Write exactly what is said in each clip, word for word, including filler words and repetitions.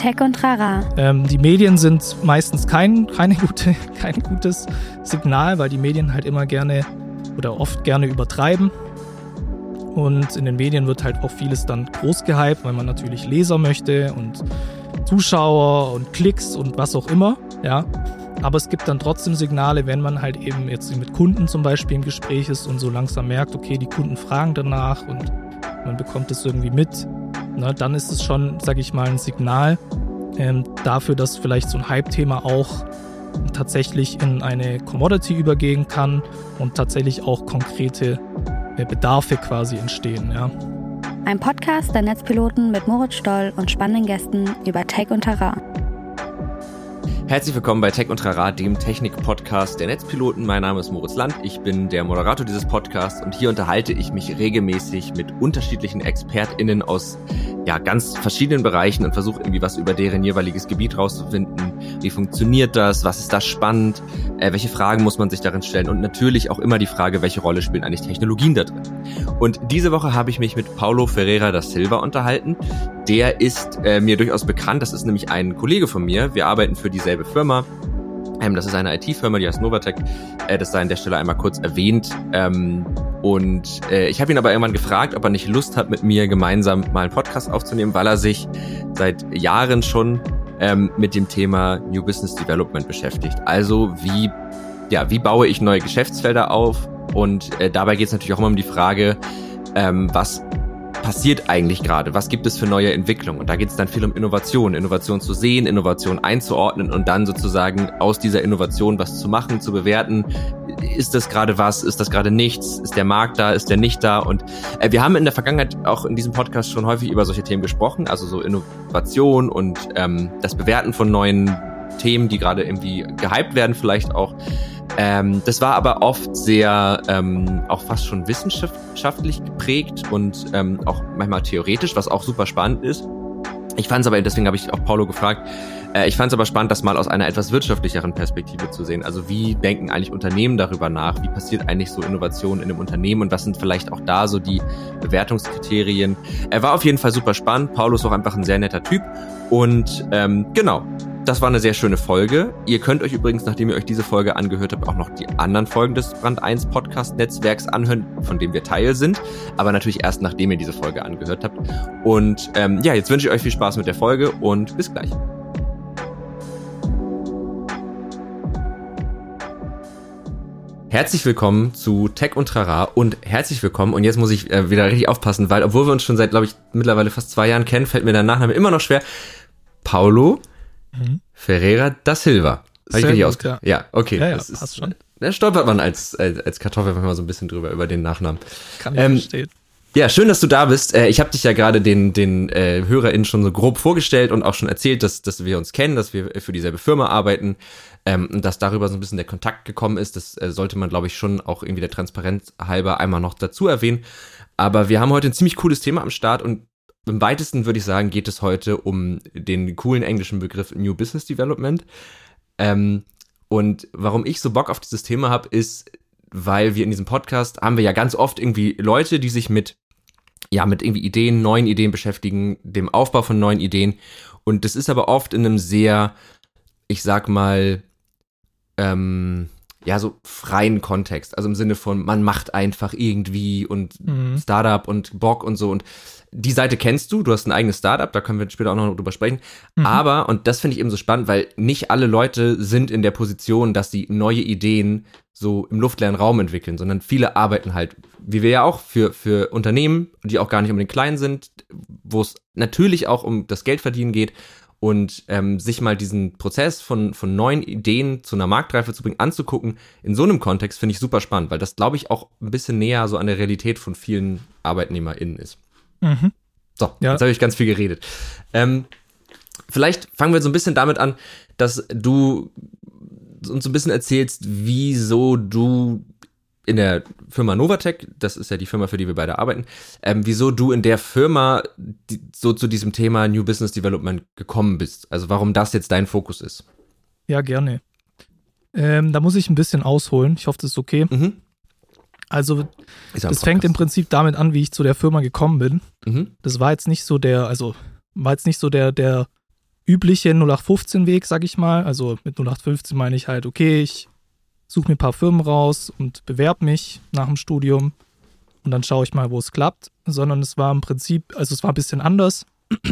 Tech und Trara. Ähm, die Medien sind meistens kein, keine gute, kein gutes Signal, weil die Medien halt immer gerne oder oft gerne übertreiben. Und in den Medien wird halt auch vieles dann groß gehypt, weil man natürlich Leser möchte und Zuschauer und Klicks und was auch immer, ja. Aber es gibt dann trotzdem Signale, wenn man halt eben jetzt mit Kunden zum Beispiel im Gespräch ist und so langsam merkt, okay, die Kunden fragen danach und man bekommt es irgendwie mit, ne, dann ist es schon, sag ich mal, ein Signal ähm, dafür, dass vielleicht so ein Hype-Thema auch tatsächlich in eine Commodity übergehen kann und tatsächlich auch konkrete äh, Bedarfe quasi entstehen, ja. Ein Podcast der Netzpiloten mit Moritz Stoll und spannenden Gästen über Tech und Trara. Herzlich willkommen bei Tech und Trara, dem Technik-Podcast der Netzpiloten. Mein Name ist Moritz Land, ich bin der Moderator dieses Podcasts und hier unterhalte ich mich regelmäßig mit unterschiedlichen ExpertInnen aus ja ganz verschiedenen Bereichen und versuche irgendwie was über deren jeweiliges Gebiet rauszufinden. Wie funktioniert das? Was ist da spannend? Äh, welche Fragen muss man sich darin stellen? Und natürlich auch immer die Frage, welche Rolle spielen eigentlich Technologien da drin? Und diese Woche habe ich mich mit Paulo Ferreira da Silva unterhalten. Der ist äh, mir durchaus bekannt, das ist nämlich ein Kollege von mir. Wir arbeiten für dieselbe Firma. Ähm, das ist eine I T-Firma, die heißt Novatec. Äh, das sei an der Stelle einmal kurz erwähnt. Ähm, und äh, ich habe ihn aber irgendwann gefragt, ob er nicht Lust hat, mit mir gemeinsam mal einen Podcast aufzunehmen, weil er sich seit Jahren schon ähm, mit dem Thema New Business Development beschäftigt. Also wie, ja, wie baue ich neue Geschäftsfelder auf? Und äh, dabei geht es natürlich auch immer um die Frage, ähm, was passiert eigentlich gerade? Was gibt es für neue Entwicklungen? Und da geht es dann viel um Innovation. Innovation zu sehen, Innovation einzuordnen und dann sozusagen aus dieser Innovation was zu machen, zu bewerten. Ist das gerade was? Ist das gerade nichts? Ist der Markt da? Ist der nicht da? Und äh, wir haben in der Vergangenheit auch in diesem Podcast schon häufig über solche Themen gesprochen, also so Innovation und ähm, das Bewerten von neuen Themen, die gerade irgendwie gehypt werden vielleicht auch. Ähm, das war aber oft sehr, ähm, auch fast schon wissenschaftlich geprägt und ähm, auch manchmal theoretisch, was auch super spannend ist. Ich fand es aber, deswegen habe ich auch Paulo gefragt, äh, ich fand es aber spannend, das mal aus einer etwas wirtschaftlicheren Perspektive zu sehen. Also wie denken eigentlich Unternehmen darüber nach? Wie passiert eigentlich so Innovation in einem Unternehmen? Und was sind vielleicht auch da so die Bewertungskriterien? Er war auf jeden Fall super spannend. Paulo ist auch einfach ein sehr netter Typ. Und ähm, genau. Das war eine sehr schöne Folge. Ihr könnt euch übrigens, nachdem ihr euch diese Folge angehört habt, auch noch die anderen Folgen des Brand eins Podcast-Netzwerks anhören, von dem wir Teil sind. Aber natürlich erst, nachdem ihr diese Folge angehört habt. Und ähm, ja, jetzt wünsche ich euch viel Spaß mit der Folge und bis gleich. Herzlich willkommen zu Tech und Trara und herzlich willkommen, und jetzt muss ich äh, wieder richtig aufpassen, weil obwohl wir uns schon seit, glaube ich, mittlerweile fast zwei Jahren kennen, fällt mir der Nachname immer noch schwer. Paulo Mhm. Ferreira da Silva. Habe ich richtig ausgesprochen? Ja. ja, okay. Ja, ja, das passt ist, schon. Da stolpert man als, als, als Kartoffel manchmal so ein bisschen drüber, über den Nachnamen. Kann ich ähm, verstehen. Ja, schön, dass du da bist. Ich habe dich ja gerade den, den äh, HörerInnen schon so grob vorgestellt und auch schon erzählt, dass, dass wir uns kennen, dass wir für dieselbe Firma arbeiten ähm, und dass darüber so ein bisschen der Kontakt gekommen ist. Das äh, sollte man, glaube ich, schon auch irgendwie der Transparenz halber einmal noch dazu erwähnen. Aber wir haben heute ein ziemlich cooles Thema am Start und im weitesten würde ich sagen, geht es heute um den coolen englischen Begriff New Business Development. Ähm, und warum ich so Bock auf dieses Thema habe, ist, weil wir in diesem Podcast haben wir ja ganz oft irgendwie Leute, die sich mit, ja, mit irgendwie Ideen, neuen Ideen beschäftigen, dem Aufbau von neuen Ideen. Und das ist aber oft in einem sehr, ich sag mal, ähm, ja, so freien Kontext. Also im Sinne von, man macht einfach irgendwie und mhm. Startup und Bock und so. Und die Seite kennst du, du hast ein eigenes Startup, da können wir später auch noch drüber sprechen. Mhm. Aber, und das finde ich eben so spannend, weil nicht alle Leute sind in der Position, dass sie neue Ideen so im luftleeren Raum entwickeln, sondern viele arbeiten halt, wie wir ja auch, für, für Unternehmen, die auch gar nicht unbedingt klein sind, wo es natürlich auch um das Geldverdienen geht. Und ähm, sich mal diesen Prozess von, von neuen Ideen zu einer Marktreife zu bringen, anzugucken, in so einem Kontext finde ich super spannend, weil das, glaube ich, auch ein bisschen näher so an der Realität von vielen ArbeitnehmerInnen ist. Mhm. So, ja. Jetzt habe ich ganz viel geredet. Ähm, vielleicht fangen wir so ein bisschen damit an, dass du uns so ein bisschen erzählst, wieso du in der Firma Novatec, das ist ja die Firma, für die wir beide arbeiten, ähm, wieso du in der Firma die, so zu diesem Thema New Business Development gekommen bist. Also warum das jetzt dein Fokus ist. Ja, gerne. Ähm, da muss ich ein bisschen ausholen. Ich hoffe, das ist okay. Mhm. Also das fängt im Prinzip damit an, wie ich zu der Firma gekommen bin. Mhm. Das war jetzt nicht so der, also war jetzt nicht so der, der übliche null acht fünfzehn Weg, sag ich mal. Also mit null acht fünfzehn meine ich halt, okay, ich suche mir ein paar Firmen raus und bewerbe mich nach dem Studium und dann schaue ich mal, wo es klappt. Sondern es war im Prinzip, also es war ein bisschen anders.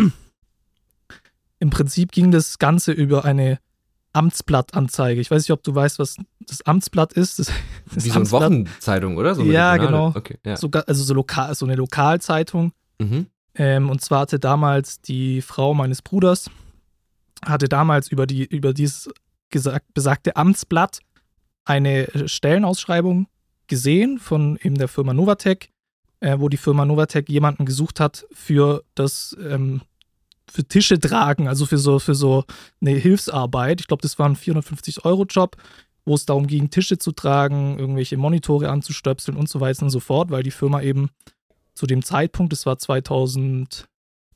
Im Prinzip ging das Ganze über eine Amtsblattanzeige. Ich weiß nicht, ob du weißt, was das Amtsblatt ist. Das, das Wie so eine Wochenzeitung, oder? So eine ja, Regionale. genau. Okay, ja. So, also so, lokal, so eine Lokalzeitung. Mhm. Ähm, und zwar hatte damals die Frau meines Bruders, hatte damals über, die, über dieses gesagt, besagte Amtsblatt eine Stellenausschreibung gesehen von eben der Firma Novatec, äh, wo die Firma Novatec jemanden gesucht hat für das ähm, für Tische tragen, also für so, für so eine Hilfsarbeit. Ich glaube, das war ein vierhundertfünfzig-Euro-Job, wo es darum ging, Tische zu tragen, irgendwelche Monitore anzustöpseln und so weiter und so fort, weil die Firma eben zu dem Zeitpunkt, das war zweitausendachtzehn,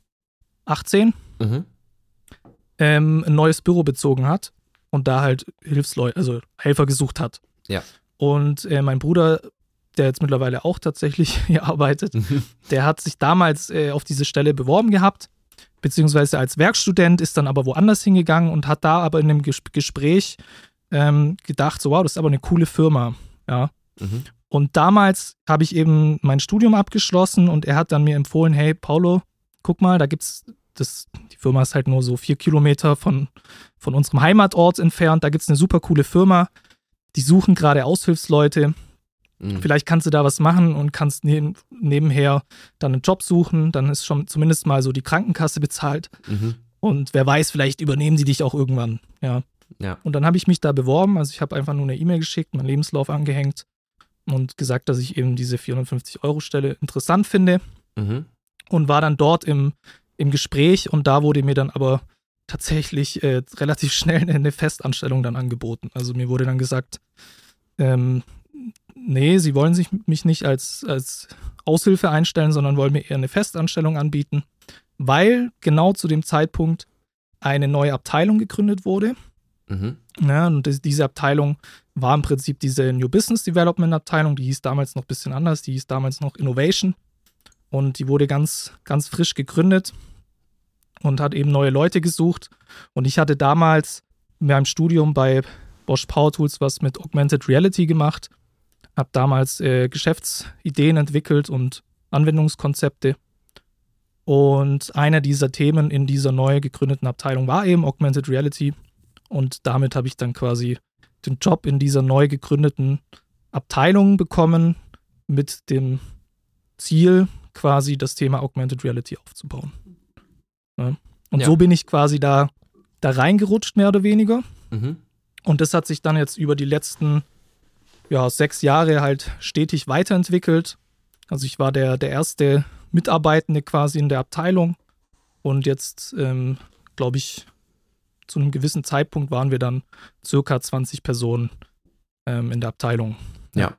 Mhm. ähm, ein neues Büro bezogen hat und da halt Hilfsleute, also Helfer gesucht hat. Ja. Und äh, mein Bruder, der jetzt mittlerweile auch tatsächlich hier arbeitet, Mhm. der hat sich damals äh, auf diese Stelle beworben gehabt, beziehungsweise als Werkstudent, ist dann aber woanders hingegangen und hat da aber in einem Ges- Gespräch ähm, gedacht, so wow, das ist aber eine coole Firma, ja. Mhm. Und damals habe ich eben mein Studium abgeschlossen und er hat dann mir empfohlen, hey Paulo, guck mal, da gibt's das, die Firma ist halt nur so vier Kilometer von, von unserem Heimatort entfernt, da gibt's eine super coole Firma, die suchen gerade Aushilfsleute, Mhm. vielleicht kannst du da was machen und kannst neben, nebenher dann einen Job suchen, dann ist schon zumindest mal so die Krankenkasse bezahlt Mhm. und wer weiß, vielleicht übernehmen sie dich auch irgendwann, ja. Ja. Und dann habe ich mich da beworben, also ich habe einfach nur eine E-Mail geschickt, meinen Lebenslauf angehängt und gesagt, dass ich eben diese vierhundertfünfzig-Euro-Stelle interessant finde Mhm. und war dann dort im, im Gespräch und da wurde mir dann aber tatsächlich äh, relativ schnell eine Festanstellung dann angeboten. Also mir wurde dann gesagt, ähm, nee, sie wollen sich mich nicht als, als Aushilfe einstellen, sondern wollen mir eher eine Festanstellung anbieten, weil genau zu dem Zeitpunkt eine neue Abteilung gegründet wurde. Mhm. Ja, und das, diese Abteilung war im Prinzip diese New Business Development Abteilung, die hieß damals noch ein bisschen anders, die hieß damals noch Innovation und die wurde ganz, ganz frisch gegründet und hat eben neue Leute gesucht und ich hatte damals in meinem Studium bei Bosch Power Tools was mit Augmented Reality gemacht, habe damals äh, Geschäftsideen entwickelt und Anwendungskonzepte und einer dieser Themen in dieser neu gegründeten Abteilung war eben Augmented Reality. Und damit habe ich dann quasi den Job in dieser neu gegründeten Abteilung bekommen, mit dem Ziel, quasi das Thema Augmented Reality aufzubauen. Ja. Und Ja. so bin ich quasi da, da reingerutscht, mehr oder weniger. Mhm. Und das hat sich dann jetzt über die letzten ja, sechs Jahre halt stetig weiterentwickelt. Also ich war der, der erste Mitarbeitende quasi in der Abteilung. Und jetzt, ähm, glaube ich, zu einem gewissen Zeitpunkt waren wir dann circa zwanzig Personen ähm, in der Abteilung. Ja.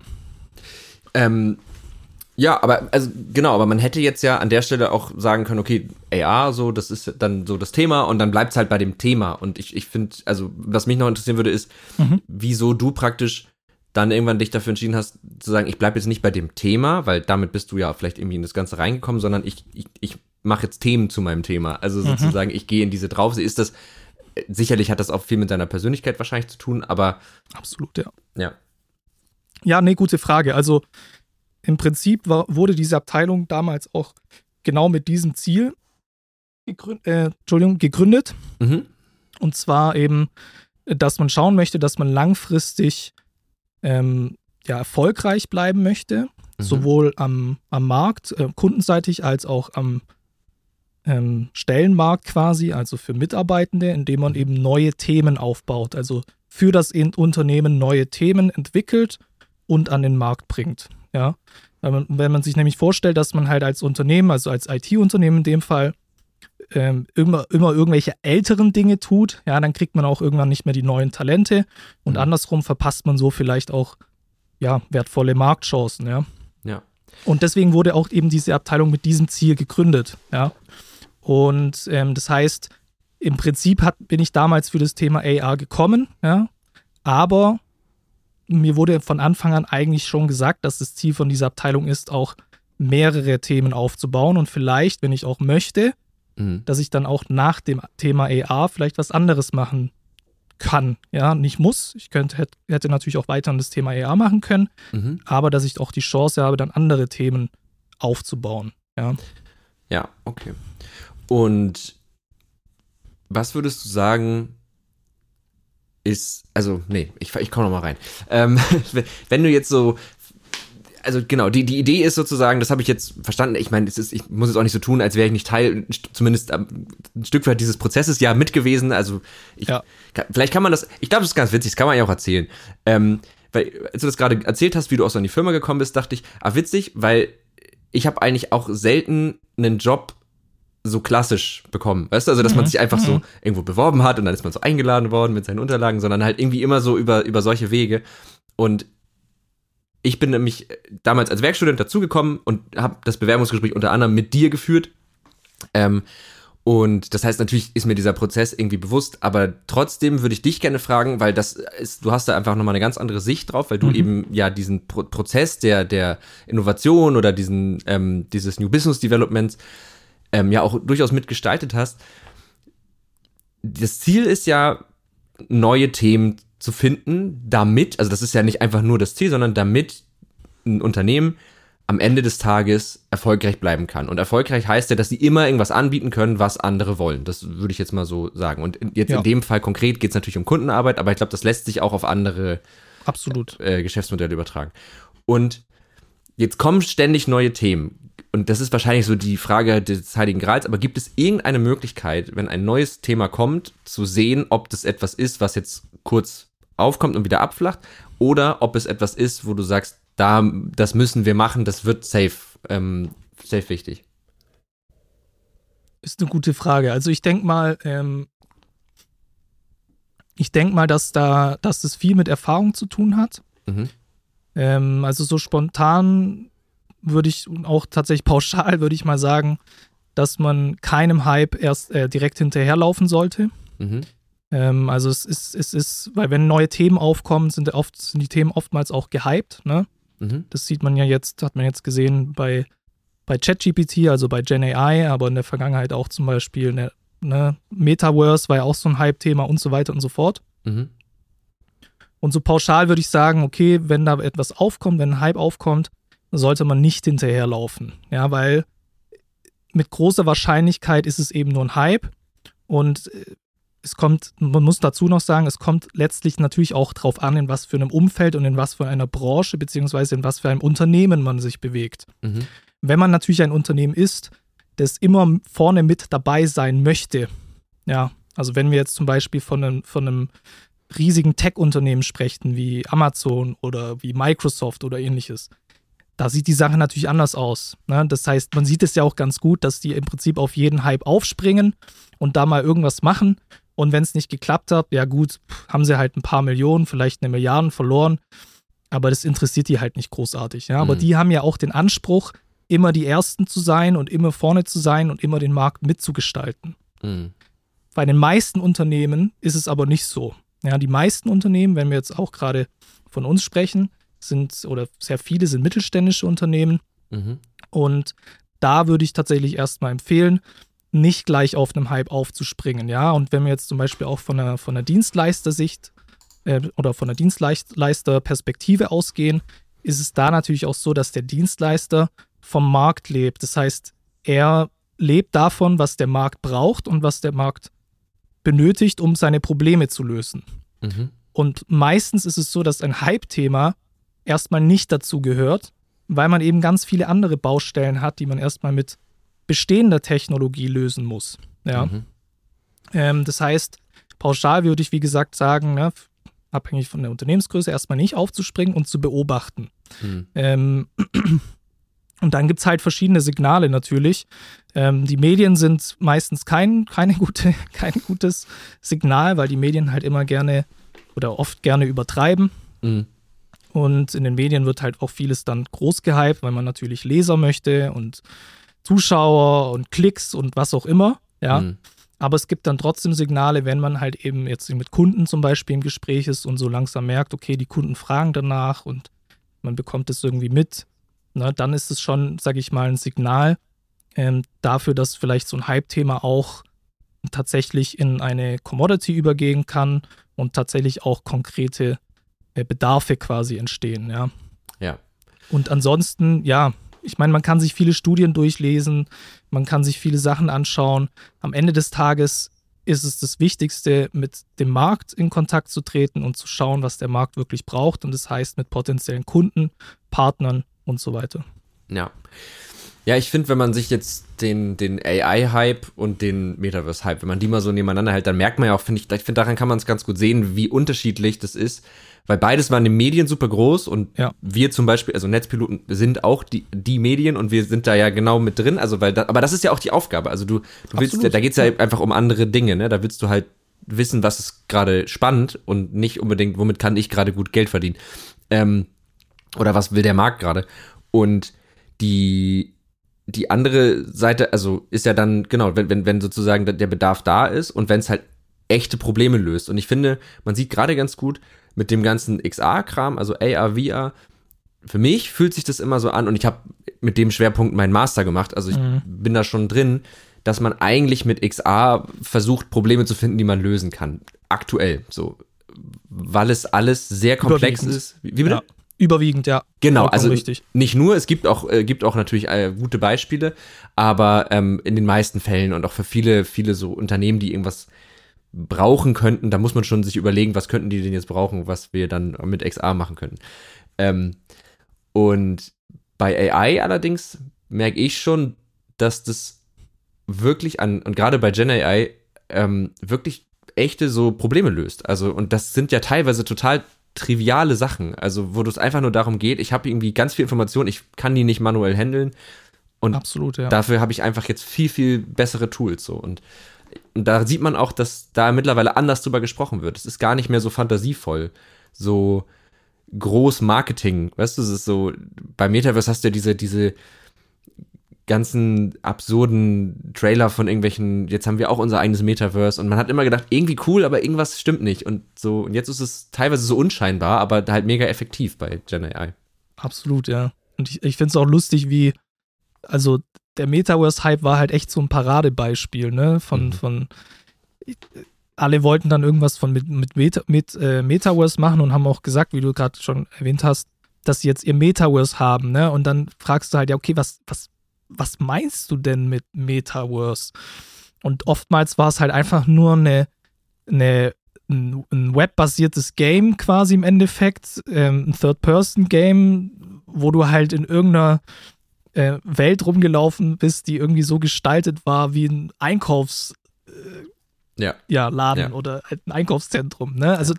Ähm, ja, aber also genau, aber man hätte jetzt ja an der Stelle auch sagen können, okay, A R, so, das ist dann so das Thema und dann bleibt es halt bei dem Thema. Und ich, ich finde, also was mich noch interessieren würde, ist, Mhm. wieso du praktisch dann irgendwann dich dafür entschieden hast, zu sagen, ich bleibe jetzt nicht bei dem Thema, weil damit bist du ja vielleicht irgendwie in das Ganze reingekommen, sondern ich, ich, ich mache jetzt Themen zu meinem Thema. Also sozusagen, ich gehe in diese drauf. Ist das, sicherlich hat das auch viel mit deiner Persönlichkeit wahrscheinlich zu tun, aber Absolut, ja. ja. Ja, nee, gute Frage. Also im Prinzip war, wurde diese Abteilung damals auch genau mit diesem Ziel gegründet, äh, Entschuldigung, gegründet. Mhm. Und zwar eben, dass man schauen möchte, dass man langfristig ähm, ja, erfolgreich bleiben möchte, Mhm. sowohl am, am Markt, äh, kundenseitig, als auch am ähm, Stellenmarkt quasi, also für Mitarbeitende, indem man eben neue Themen aufbaut, also für das In- Unternehmen neue Themen entwickelt und an den Markt bringt. Ja? Wenn man, wenn man sich nämlich vorstellt, dass man halt als Unternehmen, also als I T-Unternehmen in dem Fall, ähm, immer, immer irgendwelche älteren Dinge tut, ja, dann kriegt man auch irgendwann nicht mehr die neuen Talente und Mhm. andersrum verpasst man so vielleicht auch ja, wertvolle Marktchancen, ja. Ja. Und deswegen wurde auch eben diese Abteilung mit diesem Ziel gegründet, ja. Und ähm, das heißt, im Prinzip hat, bin ich damals für das Thema A R gekommen, ja, aber mir wurde von Anfang an eigentlich schon gesagt, dass das Ziel von dieser Abteilung ist, auch mehrere Themen aufzubauen und vielleicht, wenn ich auch möchte, mhm. dass ich dann auch nach dem Thema A R vielleicht was anderes machen kann. Ja, nicht muss. Ich könnte, hätte, hätte natürlich auch weiter das Thema A R machen können, mhm. aber dass ich auch die Chance habe, dann andere Themen aufzubauen. Ja, ja, okay. Und was würdest du sagen, ist, also, nee, ich, ich komme noch mal rein. Ähm, wenn du jetzt so, also genau, die, die Idee ist sozusagen, das habe ich jetzt verstanden, ich meine, es ist, ich muss es auch nicht so tun, als wäre ich nicht Teil, zumindest ein Stück weit dieses Prozesses ja mit gewesen, also ich, ja. kann, vielleicht kann man das, ich glaube, das ist ganz witzig, das kann man ja auch erzählen, ähm, weil, als du das gerade erzählt hast, wie du auch so in die Firma gekommen bist, dachte ich, ah, witzig, weil ich habe eigentlich auch selten einen Job so klassisch bekommen, weißt du, also dass man sich einfach so irgendwo beworben hat und dann ist man so eingeladen worden mit seinen Unterlagen, sondern halt irgendwie immer so über, über solche Wege. Und ich bin nämlich damals als Werkstudent dazugekommen und habe das Bewerbungsgespräch unter anderem mit dir geführt. Ähm, und das heißt, natürlich ist mir dieser Prozess irgendwie bewusst, aber trotzdem würde ich dich gerne fragen, weil das ist, du hast da einfach nochmal eine ganz andere Sicht drauf, weil du mhm. eben ja diesen Pro- Prozess der, der Innovation oder diesen, ähm, dieses New Business Developments ähm, ja auch durchaus mitgestaltet hast. Das Ziel ist ja, neue Themen zu finden, damit, also das ist ja nicht einfach nur das Ziel, sondern damit ein Unternehmen am Ende des Tages erfolgreich bleiben kann. Und erfolgreich heißt ja, dass sie immer irgendwas anbieten können, was andere wollen. Das würde ich jetzt mal so sagen. Und jetzt ja. in dem Fall konkret geht es natürlich um Kundenarbeit, aber ich glaube, das lässt sich auch auf andere Absolut. Äh, Geschäftsmodelle übertragen. Und jetzt kommen ständig neue Themen. Und das ist wahrscheinlich so die Frage des Heiligen Grals, aber gibt es irgendeine Möglichkeit, wenn ein neues Thema kommt, zu sehen, ob das etwas ist, was jetzt kurz aufkommt und wieder abflacht, oder ob es etwas ist, wo du sagst, da, das müssen wir machen, das wird safe, ähm, safe wichtig? Ist eine gute Frage. Also ich denke mal, ähm, ich denke mal, dass da, dass das viel mit Erfahrung zu tun hat. Mhm. Ähm, also so spontan würde ich, auch tatsächlich pauschal würde ich mal sagen, dass man keinem Hype erst äh, direkt hinterherlaufen sollte. Mhm. Ähm, also es ist, es ist, weil wenn neue Themen aufkommen, sind, oft, sind die Themen oftmals auch gehypt, ne? Mhm. Das sieht man ja jetzt, hat man jetzt gesehen bei, bei ChatGPT, also bei Gen A I, aber in der Vergangenheit auch zum Beispiel ne, ne, Metaverse war ja auch so ein Hype-Thema und so weiter und so fort. Mhm. Und so pauschal würde ich sagen, okay, wenn da etwas aufkommt, wenn ein Hype aufkommt, sollte man nicht hinterherlaufen. Ja, weil mit großer Wahrscheinlichkeit ist es eben nur ein Hype und es kommt, man muss dazu noch sagen, es kommt letztlich natürlich auch drauf an, in was für einem Umfeld und in was für einer Branche beziehungsweise in was für einem Unternehmen man sich bewegt. Mhm. Wenn man natürlich ein Unternehmen ist, das immer vorne mit dabei sein möchte, ja, also wenn wir jetzt zum Beispiel von einem, von einem riesigen Tech-Unternehmen sprechen, wie Amazon oder wie Microsoft oder ähnliches, da sieht die Sache natürlich anders aus. Ne? Das heißt, man sieht es ja auch ganz gut, dass die im Prinzip auf jeden Hype aufspringen und da mal irgendwas machen. Und wenn es nicht geklappt hat, ja gut, haben sie halt ein paar Millionen, vielleicht eine Milliarde verloren. Aber das interessiert die halt nicht großartig. Ja? Aber mhm. die haben ja auch den Anspruch, immer die Ersten zu sein und immer vorne zu sein und immer den Markt mitzugestalten. Mhm. Bei den meisten Unternehmen ist es aber nicht so. Ja, die meisten Unternehmen, wenn wir jetzt auch gerade von uns sprechen, sind, oder sehr viele sind mittelständische Unternehmen. Mhm. Und da würde ich tatsächlich erstmal empfehlen, nicht gleich auf einem Hype aufzuspringen. Ja, und wenn wir jetzt zum Beispiel auch von einer, von einer Dienstleistersicht äh, oder von einer Dienstleisterperspektive ausgehen, ist es da natürlich auch so, dass der Dienstleister vom Markt lebt. Das heißt, er lebt davon, was der Markt braucht und was der Markt benötigt, um seine Probleme zu lösen. Mhm. Und meistens ist es so, dass ein Hype-Thema erstmal nicht dazu gehört, weil man eben ganz viele andere Baustellen hat, die man erstmal mit bestehender Technologie lösen muss. Ja. Mhm. Ähm, das heißt, pauschal würde ich, wie gesagt, sagen, ne, abhängig von der Unternehmensgröße, erstmal nicht aufzuspringen und zu beobachten. Mhm. Ähm, und dann gibt es halt verschiedene Signale natürlich. Ähm, die Medien sind meistens kein, keine gute, kein gutes Signal, weil die Medien halt immer gerne oder oft gerne übertreiben. Mhm. Und in den Medien wird halt auch vieles dann groß gehypt, weil man natürlich Leser möchte und Zuschauer und Klicks und was auch immer. Ja. Mhm. Aber es gibt dann trotzdem Signale, wenn man halt eben jetzt mit Kunden zum Beispiel im Gespräch ist und so langsam merkt, okay, die Kunden fragen danach und man bekommt es irgendwie mit. Na, dann ist es schon, sage ich mal, ein Signal, ähm, dafür, dass vielleicht so ein Hype-Thema auch tatsächlich in eine Commodity übergehen kann und tatsächlich auch konkrete äh, Bedarfe quasi entstehen, ja. Ja. Und ansonsten, ja, ich meine, man kann sich viele Studien durchlesen, man kann sich viele Sachen anschauen. Am Ende des Tages ist es das Wichtigste, mit dem Markt in Kontakt zu treten und zu schauen, was der Markt wirklich braucht. Und das heißt mit potenziellen Kunden, Partnern und so weiter. Ja. Ja, ich finde, wenn man sich jetzt den, den A I-Hype und den Metaverse-Hype, wenn man die mal so nebeneinander hält, dann merkt man ja auch, finde ich, ich finde, daran kann man es ganz gut sehen, wie unterschiedlich das ist. Weil beides waren in den Medien super groß und ja. wir zum Beispiel, also Netzpiloten sind auch die, die Medien und wir sind da ja genau mit drin. Also, weil da, aber das ist ja auch die Aufgabe. Also du, du willst, da geht's ja einfach um andere Dinge, ne? Da willst du halt wissen, was ist gerade spannend und nicht unbedingt, womit kann ich gerade gut Geld verdienen. Ähm, oder was will der Markt gerade? Und die Die andere Seite, also ist ja dann, genau, wenn, wenn, wenn sozusagen der Bedarf da ist und wenn es halt echte Probleme löst. Und ich finde, man sieht gerade ganz gut mit dem ganzen X R-Kram, also A R, V R, für mich fühlt sich das immer so an und ich habe mit dem Schwerpunkt meinen Master gemacht, also ich mhm. bin da schon drin, dass man eigentlich mit X R versucht, Probleme zu finden, die man lösen kann. Aktuell, so. Weil es alles sehr komplex ist. Wie, wie bitte? Ja. Überwiegend, ja. Genau, also richtig. Nicht nur, es gibt auch, äh, gibt auch natürlich äh, gute Beispiele, aber ähm, in den meisten Fällen und auch für viele, viele so Unternehmen, die irgendwas brauchen könnten, da muss man schon sich überlegen, was könnten die denn jetzt brauchen, was wir dann mit X R machen könnten. Ähm, und bei A I allerdings merke ich schon, dass das wirklich an, und gerade bei Gen A I, ähm, wirklich echte so Probleme löst. Also, und das sind ja teilweise total triviale Sachen, also wo es einfach nur darum geht, ich habe irgendwie ganz viel Information, ich kann die nicht manuell handeln und Absolut, ja. dafür habe ich einfach jetzt viel, viel bessere Tools so und, und da sieht man auch, dass da mittlerweile anders drüber gesprochen wird. Es ist gar nicht mehr so fantasievoll, so groß Marketing, weißt du, es ist so, bei Metaverse hast du ja diese, diese ganzen absurden Trailer von irgendwelchen, jetzt haben wir auch unser eigenes Metaverse und man hat immer gedacht, irgendwie cool, aber irgendwas stimmt nicht und so, und jetzt ist es teilweise so unscheinbar, aber halt mega effektiv bei Gen A I. Absolut, ja. Und ich, ich finde es auch lustig, wie, also der Metaverse-Hype war halt echt so ein Paradebeispiel, ne, von, mhm. von alle wollten dann irgendwas von mit, mit, Meta, mit äh, Metaverse machen und haben auch gesagt, wie du gerade schon erwähnt hast, dass sie jetzt ihr Metaverse haben, ne, und dann fragst du halt, ja, okay, was, was was meinst du denn mit Metaverse? Und oftmals war es halt einfach nur eine, eine, ein, ein webbasiertes Game quasi im Endeffekt, ähm, ein Third-Person-Game, wo du halt in irgendeiner äh, Welt rumgelaufen bist, die irgendwie so gestaltet war wie ein Einkaufs äh, ja. Ja, Laden ja. oder halt ein Einkaufszentrum. Ne? Also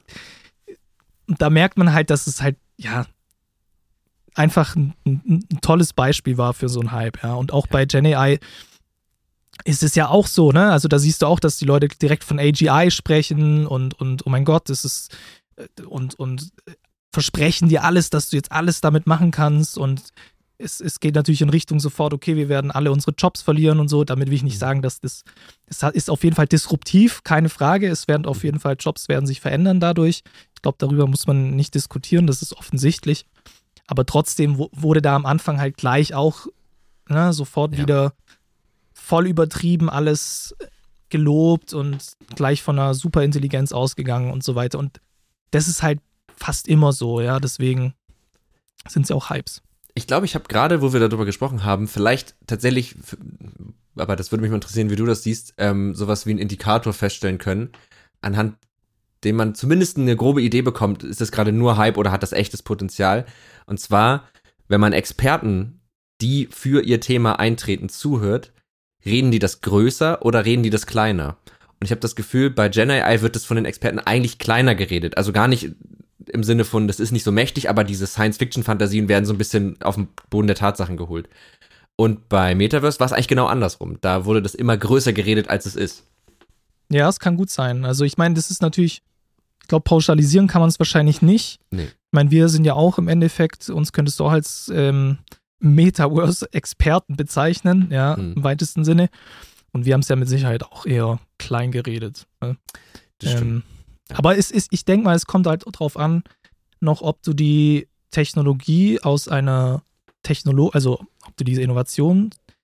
da merkt man halt, dass es halt, ja, einfach ein, ein, ein tolles Beispiel war für so einen Hype, ja. Und auch bei Gen A I ist es ja auch so, ne? Also da siehst du auch, dass die Leute direkt von A G I sprechen und, und oh mein Gott, das ist und, und versprechen dir alles, dass du jetzt alles damit machen kannst und es, es geht natürlich in Richtung sofort, okay, wir werden alle unsere Jobs verlieren und so. Damit will ich nicht sagen, dass das, das ist auf jeden Fall disruptiv, keine Frage. Es werden auf jeden Fall Jobs werden sich verändern dadurch. Ich glaube, darüber muss man nicht diskutieren, das ist offensichtlich. Aber trotzdem wurde da am Anfang halt gleich auch ne, sofort ja. wieder voll übertrieben alles gelobt und gleich von einer Superintelligenz ausgegangen und so weiter. Und das ist halt fast immer so, ja, deswegen sind es ja auch Hypes. Ich glaube, ich habe gerade, wo wir darüber gesprochen haben, vielleicht tatsächlich, aber das würde mich mal interessieren, wie du das siehst, ähm, sowas wie einen Indikator feststellen können, anhand dem man zumindest eine grobe Idee bekommt, ist das gerade nur Hype oder hat das echtes Potenzial? Und zwar, wenn man Experten, die für ihr Thema eintreten, zuhört, reden die das größer oder reden die das kleiner? Und ich habe das Gefühl, bei Gen A I wird das von den Experten eigentlich kleiner geredet. Also gar nicht im Sinne von, das ist nicht so mächtig, aber diese Science-Fiction-Fantasien werden so ein bisschen auf den Boden der Tatsachen geholt. Und bei Metaverse war es eigentlich genau andersrum. Da wurde das immer größer geredet, als es ist. Ja, es kann gut sein. Also ich meine, das ist natürlich, ich glaube, pauschalisieren kann man es wahrscheinlich nicht. Nee. Ich meine, wir sind ja auch im Endeffekt, uns könntest du auch als ähm, Metaverse-Experten bezeichnen, ja, hm. im weitesten Sinne. Und wir haben es ja mit Sicherheit auch eher klein geredet. Ne? Das stimmt. Ähm, ja. Aber es ist, ich denke mal, es kommt halt drauf an, noch ob du die Technologie aus einer Technologie, also ob du diese Innovation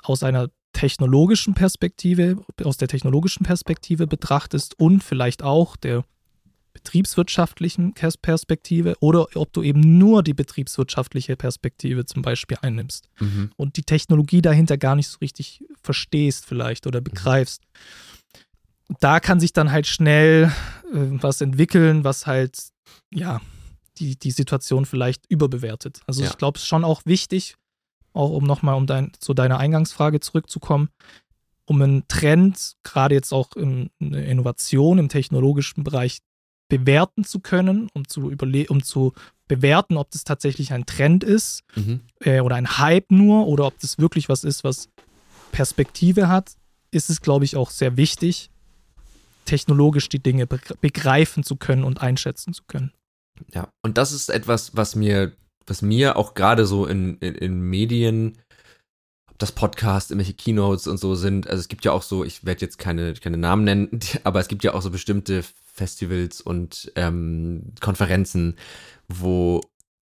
aus einer technologischen Perspektive, aus der technologischen Perspektive betrachtest und vielleicht auch der betriebswirtschaftlichen Perspektive oder ob du eben nur die betriebswirtschaftliche Perspektive zum Beispiel einnimmst Mhm. und die Technologie dahinter gar nicht so richtig verstehst vielleicht oder begreifst. Da kann sich dann halt schnell äh, was entwickeln, was halt, ja, die, die Situation vielleicht überbewertet. Also Ja. ich glaube, es ist schon auch wichtig, auch um nochmal um dein, zu deiner Eingangsfrage zurückzukommen, um einen Trend, gerade jetzt auch in, in der Innovation im technologischen Bereich bewerten zu können, um zu, überle- um zu bewerten, ob das tatsächlich ein Trend ist Mhm. äh, oder ein Hype nur oder ob das wirklich was ist, was Perspektive hat, ist es, glaube ich, auch sehr wichtig, technologisch die Dinge begre- begreifen zu können und einschätzen zu können. Ja, und das ist etwas, was mir, was mir auch gerade so in, in, in Medien, ob das Podcasts, irgendwelche Keynotes und so sind, also es gibt ja auch so, ich werde jetzt keine, keine Namen nennen, die- aber es gibt ja auch so bestimmte Festivals und ähm, Konferenzen, wo,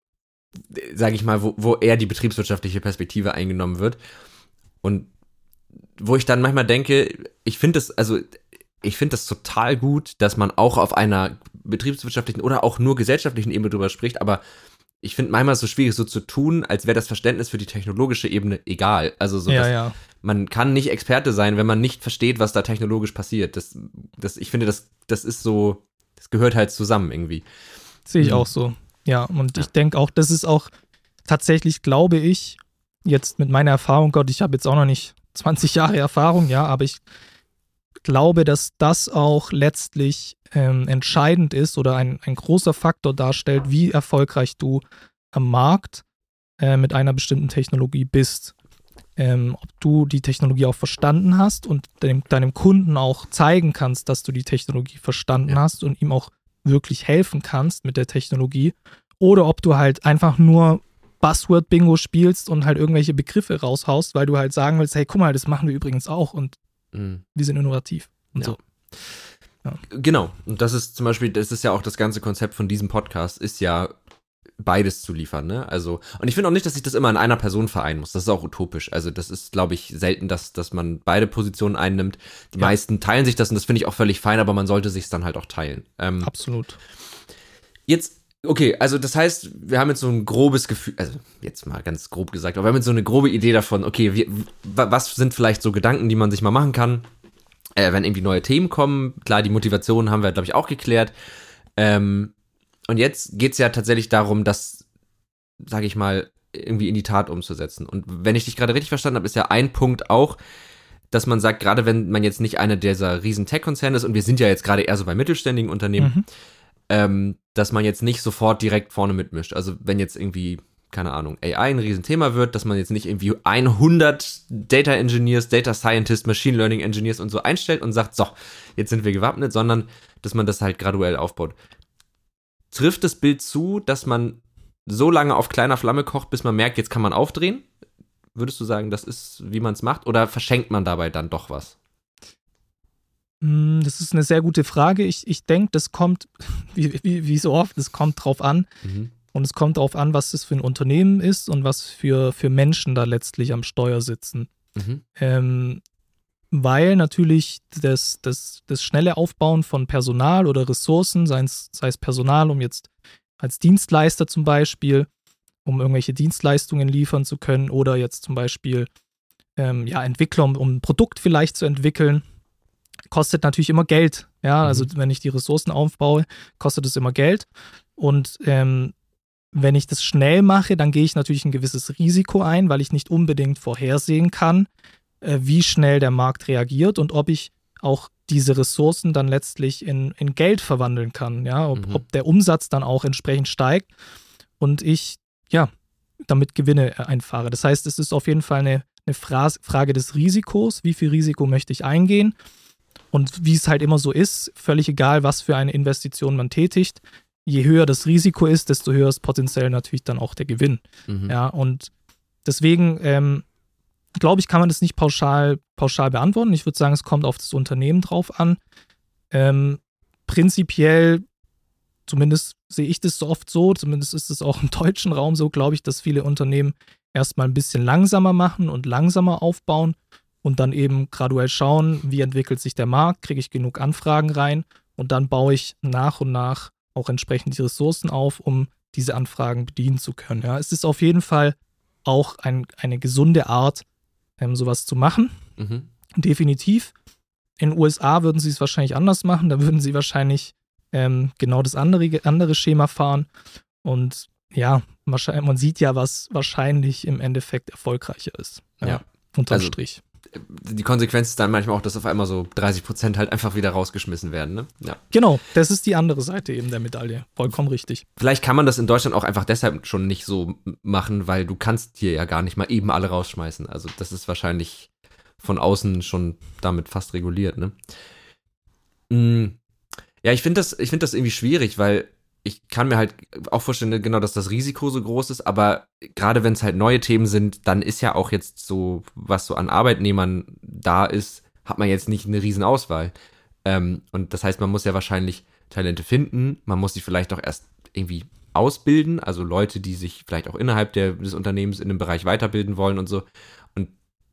sage ich mal, wo, wo eher die betriebswirtschaftliche Perspektive eingenommen wird. Und wo ich dann manchmal denke, ich finde das, also ich finde das total gut, dass man auch auf einer betriebswirtschaftlichen oder auch nur gesellschaftlichen Ebene drüber spricht, aber ich finde manchmal so schwierig, so zu tun, als wäre das Verständnis für die technologische Ebene egal. Also so, Ja, dass ja. man kann nicht Experte sein, wenn man nicht versteht, was da technologisch passiert. Das, das, ich finde, das, das ist so, das gehört halt zusammen irgendwie. Sehe ich Mhm. auch so. Ja, und Ja. ich denke auch, das ist auch tatsächlich, glaube ich, jetzt mit meiner Erfahrung, Gott, ich habe jetzt auch noch nicht zwanzig Jahre Erfahrung, ja, aber ich glaube, dass das auch letztlich ähm, entscheidend ist oder ein, ein großer Faktor darstellt, wie erfolgreich du am Markt äh, mit einer bestimmten Technologie bist. Ähm, ob du die Technologie auch verstanden hast und deinem, deinem Kunden auch zeigen kannst, dass du die Technologie verstanden Ja. hast und ihm auch wirklich helfen kannst mit der Technologie, oder ob du halt einfach nur Buzzword-Bingo spielst und halt irgendwelche Begriffe raushaust, weil du halt sagen willst, hey, guck mal, das machen wir übrigens auch und Mhm. wir sind innovativ und Ja. so. Genau, und das ist zum Beispiel, das ist ja auch das ganze Konzept von diesem Podcast, ist ja beides zu liefern, ne? Also, und ich finde auch nicht, dass sich das immer in einer Person vereinen muss. Das ist auch utopisch. Also, das ist, glaube ich, selten, dass, dass man beide Positionen einnimmt. Die Ja. meisten teilen sich das und das finde ich auch völlig fein, aber man sollte sich es dann halt auch teilen. Ähm, Absolut. Jetzt, okay, also das heißt, wir haben jetzt so ein grobes Gefühl, also jetzt mal ganz grob gesagt, aber wir haben jetzt so eine grobe Idee davon, okay, wir, wa- was sind vielleicht so Gedanken, die man sich mal machen kann, äh, wenn irgendwie neue Themen kommen. Klar, die Motivation haben wir, glaube ich, auch geklärt. Ähm, und jetzt geht's ja tatsächlich darum, das, sage ich mal, irgendwie in die Tat umzusetzen. Und wenn ich dich gerade richtig verstanden habe, ist ja ein Punkt auch, dass man sagt, gerade wenn man jetzt nicht einer dieser riesen Tech-Konzerne ist, und wir sind ja jetzt gerade eher so bei mittelständigen Unternehmen, Mhm. ähm, dass man jetzt nicht sofort direkt vorne mitmischt. Also wenn jetzt irgendwie, keine Ahnung, A I ein Riesenthema wird, dass man jetzt nicht irgendwie hundert Data Engineers, Data Scientists, Machine Learning Engineers und so einstellt und sagt, so, jetzt sind wir gewappnet, sondern dass man das halt graduell aufbaut. Trifft das Bild zu, dass man so lange auf kleiner Flamme kocht, bis man merkt, jetzt kann man aufdrehen? Würdest du sagen, das ist, wie man es macht? Oder verschenkt man dabei dann doch was? Mm, Das ist eine sehr gute Frage. Ich, ich denke, das kommt, wie, wie, wie so oft, es kommt drauf an. Mhm. Und es kommt darauf an, was das für ein Unternehmen ist und was für, für Menschen da letztlich am Steuer sitzen. Mhm. Ähm, weil natürlich das, das, das schnelle Aufbauen von Personal oder Ressourcen, sei es, sei es Personal, um jetzt als Dienstleister zum Beispiel, um irgendwelche Dienstleistungen liefern zu können oder jetzt zum Beispiel ähm, ja, Entwickler, um, um ein Produkt vielleicht zu entwickeln, kostet natürlich immer Geld. Ja, also Mhm. wenn ich die Ressourcen aufbaue, kostet es immer Geld. Und ähm, wenn ich das schnell mache, dann gehe ich natürlich ein gewisses Risiko ein, weil ich nicht unbedingt vorhersehen kann, äh, wie schnell der Markt reagiert und ob ich auch diese Ressourcen dann letztlich in, in Geld verwandeln kann. Ja, ob, Mhm. ob der Umsatz dann auch entsprechend steigt und ich, ja, damit Gewinne äh, einfahre. Das heißt, es ist auf jeden Fall eine, eine Fra- Frage des Risikos. Wie viel Risiko möchte ich eingehen? Und wie es halt immer so ist, völlig egal, was für eine Investition man tätigt, je höher das Risiko ist, desto höher ist potenziell natürlich dann auch der Gewinn. Mhm. Ja, und deswegen ähm, glaube ich, kann man das nicht pauschal, pauschal beantworten. Ich würde sagen, es kommt auf das Unternehmen drauf an. Ähm, prinzipiell, zumindest sehe ich das so oft so, zumindest ist es auch im deutschen Raum so, glaube ich, dass viele Unternehmen erstmal ein bisschen langsamer machen und langsamer aufbauen und dann eben graduell schauen, wie entwickelt sich der Markt, kriege ich genug Anfragen rein und dann baue ich nach und nach auch entsprechend die Ressourcen auf, um diese Anfragen bedienen zu können. Ja, es ist auf jeden Fall auch ein, eine gesunde Art, ähm, sowas zu machen. Mhm. Definitiv. In den U S A würden sie es wahrscheinlich anders machen. Da würden sie wahrscheinlich ähm, genau das andere, andere Schema fahren. Und ja, wahrscheinlich, man sieht ja, was wahrscheinlich im Endeffekt erfolgreicher ist. Ja, Ja. Unterm Also, Strich. Die Konsequenz ist dann manchmal auch, dass auf einmal so dreißig Prozent halt einfach wieder rausgeschmissen werden. Ne? Ja. Genau, das ist die andere Seite eben der Medaille. Vollkommen richtig. Vielleicht kann man das in Deutschland auch einfach deshalb schon nicht so machen, weil du kannst hier ja gar nicht mal eben alle rausschmeißen. Also das ist wahrscheinlich von außen schon damit fast reguliert. Ne? Mm. Ja, ich finde das, ich finde das irgendwie schwierig, weil ich kann mir halt auch vorstellen, genau, dass das Risiko so groß ist, aber gerade wenn es halt neue Themen sind, dann ist ja auch jetzt so, was so an Arbeitnehmern da ist, hat man jetzt nicht eine riesen Auswahl. Ähm, und das heißt, man muss ja wahrscheinlich Talente finden, man muss sie vielleicht auch erst irgendwie ausbilden, also Leute, die sich vielleicht auch innerhalb der, des Unternehmens in dem Bereich weiterbilden wollen und so. Und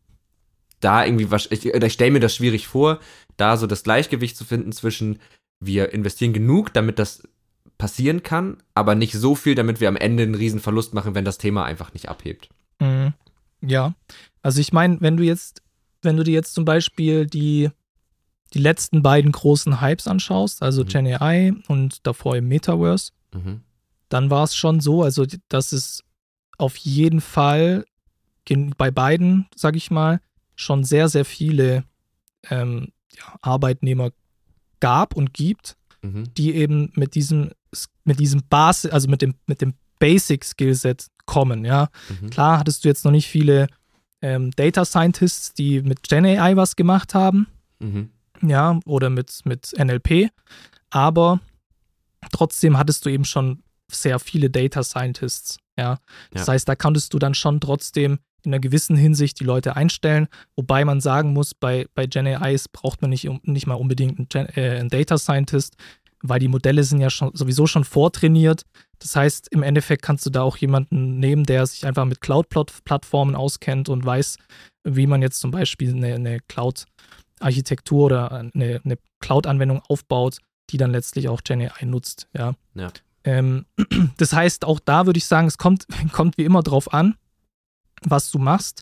da irgendwie, ich, ich stelle mir das schwierig vor, da so das Gleichgewicht zu finden zwischen, wir investieren genug, damit das passieren kann, aber nicht so viel, damit wir am Ende einen riesen Verlust machen, wenn das Thema einfach nicht abhebt. Mhm. Ja, also ich meine, wenn du jetzt, wenn du dir jetzt zum Beispiel die, die letzten beiden großen Hypes anschaust, also Mhm. Gen A I und davor im Metaverse, Mhm. dann war es schon so, also dass es auf jeden Fall gen- bei beiden, sag ich mal, schon sehr, sehr viele ähm, ja, Arbeitnehmer gab und gibt, Mhm. die eben mit diesem, mit diesem Basis, also mit dem, mit dem Basic-Skillset kommen, ja. Mhm. Klar hattest du jetzt noch nicht viele ähm, Data Scientists, die mit Gen A I was gemacht haben, Mhm. ja, oder mit, mit N L P, aber trotzdem hattest du eben schon sehr viele Data Scientists, ja. Das Ja. heißt, da konntest du dann schon trotzdem in einer gewissen Hinsicht die Leute einstellen, wobei man sagen muss, bei, bei Gen A Is braucht man nicht, nicht mal unbedingt einen, Gen, äh, einen Data Scientist, weil die Modelle sind ja schon, sowieso schon vortrainiert. Das heißt, im Endeffekt kannst du da auch jemanden nehmen, der sich einfach mit Cloud-Plattformen auskennt und weiß, wie man jetzt zum Beispiel eine, eine Cloud-Architektur oder eine, eine Cloud-Anwendung aufbaut, die dann letztlich auch Gen A I nutzt. Ja. Ja. Ähm, das heißt, auch da würde ich sagen, es kommt, kommt wie immer drauf an, was du machst.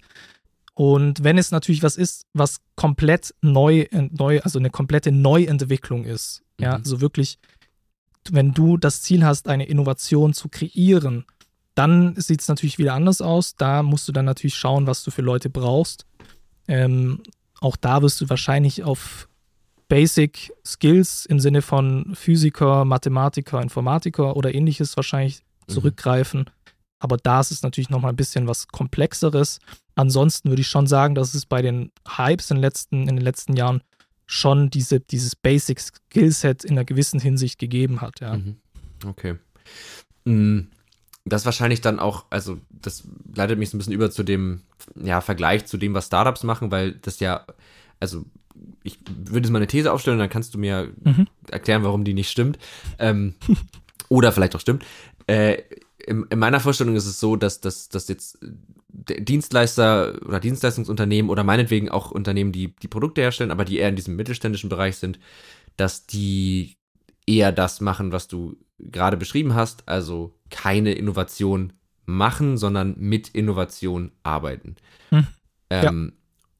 Und wenn es natürlich was ist, was komplett neu, neu also eine komplette Neuentwicklung ist, Mhm. ja, also wirklich, wenn du das Ziel hast, eine Innovation zu kreieren, dann sieht es natürlich wieder anders aus. Da musst du dann natürlich schauen, was du für Leute brauchst. Ähm, auch da wirst du wahrscheinlich auf Basic Skills im Sinne von Physiker, Mathematiker, Informatiker oder ähnliches wahrscheinlich Mhm. zurückgreifen. Aber da ist es natürlich nochmal ein bisschen was Komplexeres. Ansonsten würde ich schon sagen, dass es bei den Hypes in den letzten, in den letzten Jahren schon diese, dieses Basic Skillset in einer gewissen Hinsicht gegeben hat. Ja. Mhm. Okay. Mm, Das wahrscheinlich dann auch, also das leitet mich so ein bisschen über zu dem, ja, Vergleich zu dem, was Startups machen, weil das ja, also ich würde jetzt mal eine These aufstellen, dann kannst du mir Mhm. erklären, warum die nicht stimmt. Ähm, oder vielleicht auch stimmt. Äh, in, in meiner Vorstellung ist es so, dass, dass, dass jetzt Dienstleister oder Dienstleistungsunternehmen oder meinetwegen auch Unternehmen, die die Produkte herstellen, aber die eher in diesem mittelständischen Bereich sind, dass die eher das machen, was du gerade beschrieben hast, also keine Innovation machen, sondern mit Innovation arbeiten. Hm. Ähm,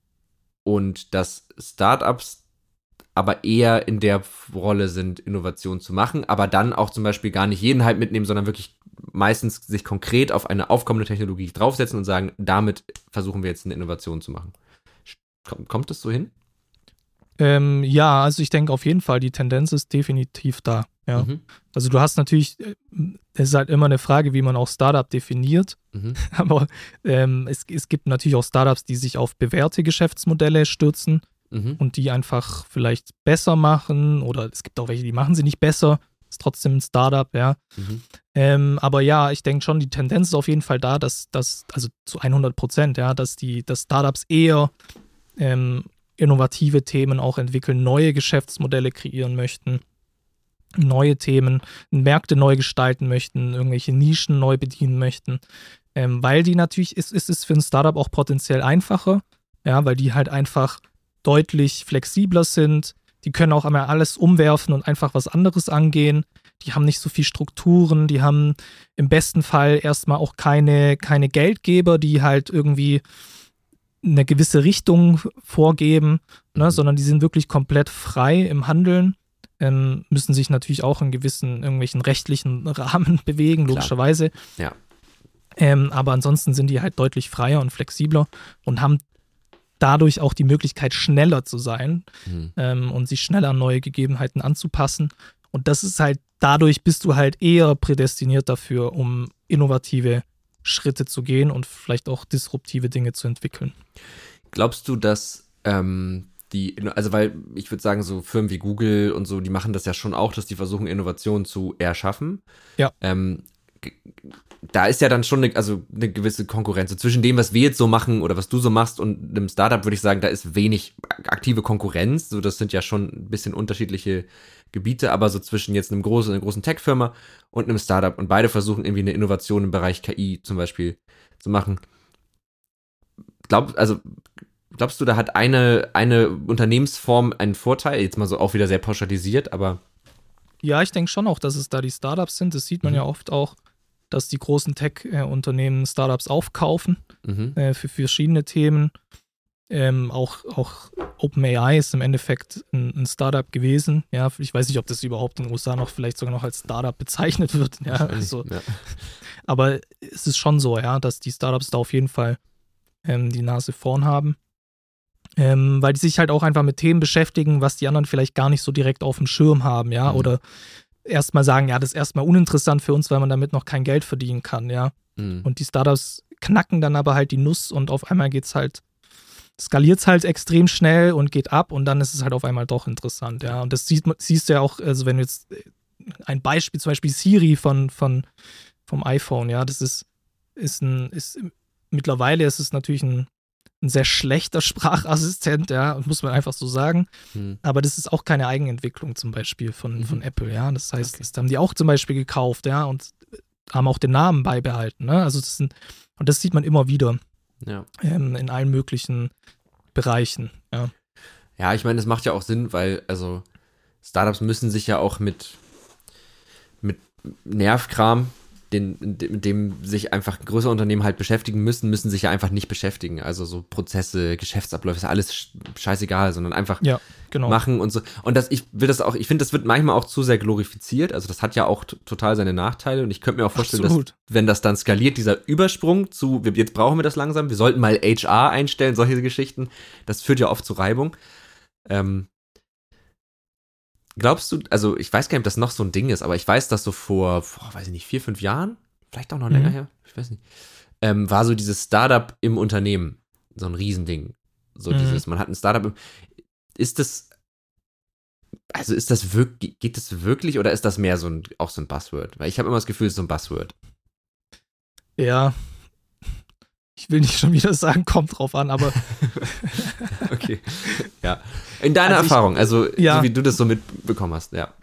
und dass Startups aber eher in der Rolle sind, Innovation zu machen, aber dann auch zum Beispiel gar nicht jeden Hype mitnehmen, sondern wirklich meistens sich konkret auf eine aufkommende Technologie draufsetzen und sagen, damit versuchen wir jetzt eine Innovation zu machen. Kommt, kommt das so hin? Ähm, ja, also ich denke auf jeden Fall, die Tendenz ist definitiv da. Ja. Mhm. Also du hast natürlich, äh, es ist halt immer eine Frage, wie man auch Startup definiert, Mhm. aber ähm, es, es gibt natürlich auch Startups, die sich auf bewährte Geschäftsmodelle stürzen Mhm. und die einfach vielleicht besser machen oder es gibt auch welche, die machen sie nicht besser, ist trotzdem ein Startup, ja. Mhm. Ähm, aber ja, ich denke schon, die Tendenz ist auf jeden Fall da, dass das, also zu hundert Prozent, ja, dass die, dass Startups eher ähm, innovative Themen auch entwickeln, neue Geschäftsmodelle kreieren möchten, neue Themen, Märkte neu gestalten möchten, irgendwelche Nischen neu bedienen möchten. Ähm, weil die natürlich, ist, ist es für ein Startup auch potenziell einfacher, ja, weil die halt einfach deutlich flexibler sind. Die können auch einmal alles umwerfen und einfach was anderes angehen. Die haben nicht so viel Strukturen, die haben im besten Fall erstmal auch keine, keine Geldgeber, die halt irgendwie eine gewisse Richtung vorgeben, ne, Mhm. sondern die sind wirklich komplett frei im Handeln, ähm, müssen sich natürlich auch in gewissen irgendwelchen rechtlichen Rahmen bewegen, Klar. logischerweise. Ja. Ähm, aber ansonsten sind die halt deutlich freier und flexibler und haben dadurch auch die Möglichkeit, schneller zu sein Mhm. ähm, und sich schneller an neue Gegebenheiten anzupassen. Und das ist halt, dadurch bist du halt eher prädestiniert dafür, um innovative Schritte zu gehen und vielleicht auch disruptive Dinge zu entwickeln. Glaubst du, dass ähm, die, also weil ich würde sagen, so Firmen wie Google und so, die machen das ja schon auch, dass die versuchen, Innovationen zu erschaffen. Ja. Ähm, g- da ist ja dann schon eine, also eine gewisse Konkurrenz. So zwischen dem, was wir jetzt so machen oder was du so machst und einem Startup, würde ich sagen, da ist wenig aktive Konkurrenz. So, das sind ja schon ein bisschen unterschiedliche Gebiete, aber so zwischen jetzt einem großen, einer großen Tech-Firma und einem Startup und beide versuchen irgendwie eine Innovation im Bereich K I zum Beispiel zu machen. Glaub, also glaubst du, da hat eine, eine Unternehmensform einen Vorteil? Jetzt mal so auch wieder sehr pauschalisiert, aber Ja, ich denke schon auch, dass es da die Startups sind. Das sieht man Mhm. ja oft auch, dass die großen Tech-Unternehmen Startups aufkaufen mhm. äh, für verschiedene Themen. Ähm, auch, auch OpenAI ist im Endeffekt ein, ein Startup gewesen. Ja, ich weiß nicht, ob das überhaupt in den U S A noch vielleicht sogar noch als Startup bezeichnet wird. Ja, also, ja. aber es ist schon so, ja, dass die Startups da auf jeden Fall ähm, die Nase vorn haben. Ähm, weil die sich halt auch einfach mit Themen beschäftigen, was die anderen vielleicht gar nicht so direkt auf dem Schirm haben, ja, Mhm. oder erstmal sagen, ja, das ist erstmal uninteressant für uns, weil man damit noch kein Geld verdienen kann, ja. Mhm. Und die Startups knacken dann aber halt die Nuss und auf einmal geht's halt, skaliert es halt extrem schnell und geht ab und dann ist es halt auf einmal doch interessant, ja. Und das sieht, man- siehst du ja auch, also wenn du jetzt äh, ein Beispiel, zum Beispiel Siri von, von, vom iPhone, ja, das ist, ist ein, ist mittlerweile ist es natürlich ein, ein sehr schlechter Sprachassistent, ja, muss man einfach so sagen. Mhm. Aber das ist auch keine Eigenentwicklung zum Beispiel von, Mhm. von Apple, ja. Das heißt, Okay. das haben die auch zum Beispiel gekauft, ja, und haben auch den Namen beibehalten, ne? Also das sind, und das sieht man immer wieder ja. ähm, in allen möglichen Bereichen, ja. Ja, ich meine, das macht ja auch Sinn, weil, also, Startups müssen sich ja auch mit, mit Nervkram, den, mit dem sich einfach größere Unternehmen halt beschäftigen müssen, müssen sich ja einfach nicht beschäftigen. Also so Prozesse, Geschäftsabläufe, ist ja alles sch- scheißegal, sondern einfach Ja, genau. machen und so. Und das, ich will das auch, ich finde, das wird manchmal auch zu sehr glorifiziert. Also das hat ja auch t- total seine Nachteile. Und ich könnte mir auch vorstellen, Absolut. dass, wenn das dann skaliert, dieser Übersprung zu, wir, jetzt brauchen wir das langsam, wir sollten mal H R einstellen, solche Geschichten, das führt ja oft zu Reibung. Ähm, glaubst du, also ich weiß gar nicht, ob das noch so ein Ding ist, aber ich weiß, dass so vor, vor weiß ich nicht, vier, fünf Jahren, vielleicht auch noch Mhm. länger her, ich weiß nicht, ähm, war so dieses Startup im Unternehmen so ein Riesending. So Mhm. dieses, man hat ein Startup im, ist das, also ist das wirklich, geht das wirklich oder ist das mehr so ein, auch so ein Buzzword? Weil ich habe immer das Gefühl, es ist so ein Buzzword. Ja. Ich will nicht schon wieder sagen, kommt drauf an, aber Okay. Ja. In deiner Also ich- Erfahrung, also ja. so wie du das so mitbekommen hast, ja.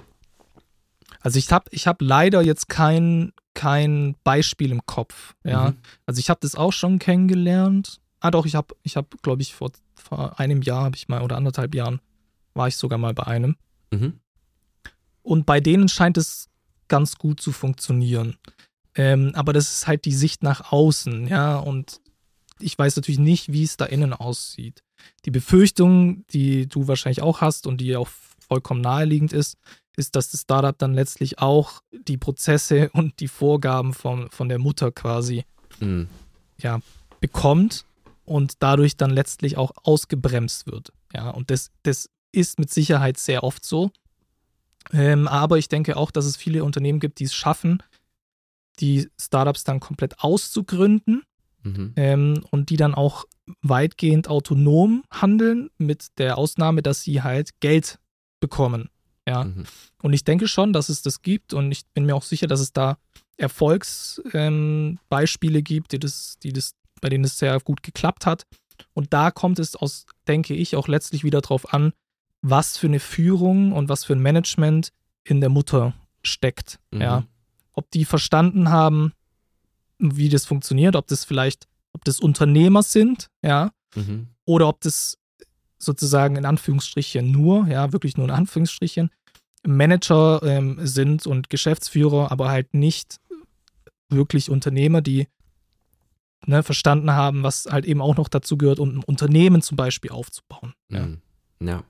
also ich habe ich hab leider jetzt kein, kein Beispiel im Kopf, ja. Mhm. Also ich habe das auch schon kennengelernt. Ah doch, ich habe, ich habe, glaube ich, vor, vor einem Jahr habe ich mal, oder anderthalb Jahren, war ich sogar mal bei einem. Mhm. Und bei denen scheint es ganz gut zu funktionieren. Ähm, aber das ist halt die Sicht nach außen, ja. Und ich weiß natürlich nicht, wie es da innen aussieht. Die Befürchtung, die du wahrscheinlich auch hast und die auch vollkommen naheliegend ist, ist, dass das Startup dann letztlich auch die Prozesse und die Vorgaben von, von der Mutter quasi Mhm. ja, bekommt und dadurch dann letztlich auch ausgebremst wird. Ja, und das, das ist mit Sicherheit sehr oft so. Ähm, aber ich denke auch, dass es viele Unternehmen gibt, die es schaffen, die Startups dann komplett auszugründen Mhm. ähm, und die dann auch weitgehend autonom handeln, mit der Ausnahme, dass sie halt Geld bekommen. Ja. Mhm. Und ich denke schon, dass es das gibt und ich bin mir auch sicher, dass es da Erfolgsbeispiele ähm, Beispiele gibt, die das, die das, bei denen es sehr gut geklappt hat. Und da kommt es aus, denke ich, auch letztlich wieder drauf an, was für eine Führung und was für ein Management in der Mutter steckt. Mhm. Ja. Ob die verstanden haben, wie das funktioniert, ob das vielleicht, ob das Unternehmer sind, ja, Mhm. oder ob das sozusagen in Anführungsstrichen nur, ja, wirklich nur in Anführungsstrichen, Manager ähm, sind und Geschäftsführer, aber halt nicht wirklich Unternehmer, die ne, verstanden haben, was halt eben auch noch dazu gehört, um ein Unternehmen zum Beispiel aufzubauen. Ja. Mhm. Ja.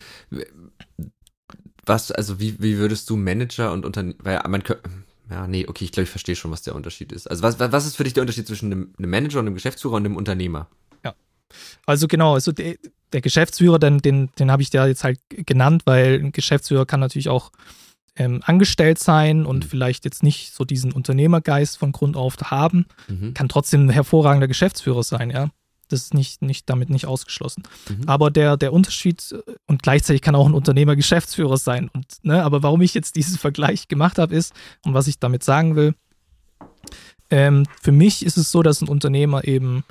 Was, also wie, wie würdest du Manager und Unternehmen, weil man könnte, ja, nee, okay, ich glaube, ich verstehe schon, was der Unterschied ist. Also was, was ist für dich der Unterschied zwischen einem, einem Manager und einem Geschäftsführer und einem Unternehmer? Also genau, also der, der Geschäftsführer, den, den, den habe ich da jetzt halt genannt, weil ein Geschäftsführer kann natürlich auch ähm, angestellt sein und Mhm. vielleicht jetzt nicht so diesen Unternehmergeist von Grund auf haben, Mhm. kann trotzdem ein hervorragender Geschäftsführer sein, ja. Das ist nicht, nicht damit nicht ausgeschlossen. Mhm. Aber der, der Unterschied, und gleichzeitig kann auch ein Unternehmer Geschäftsführer sein. Und, ne, aber warum ich jetzt diesen Vergleich gemacht habe, ist, und was ich damit sagen will, ähm, für mich ist es so, dass ein Unternehmer eben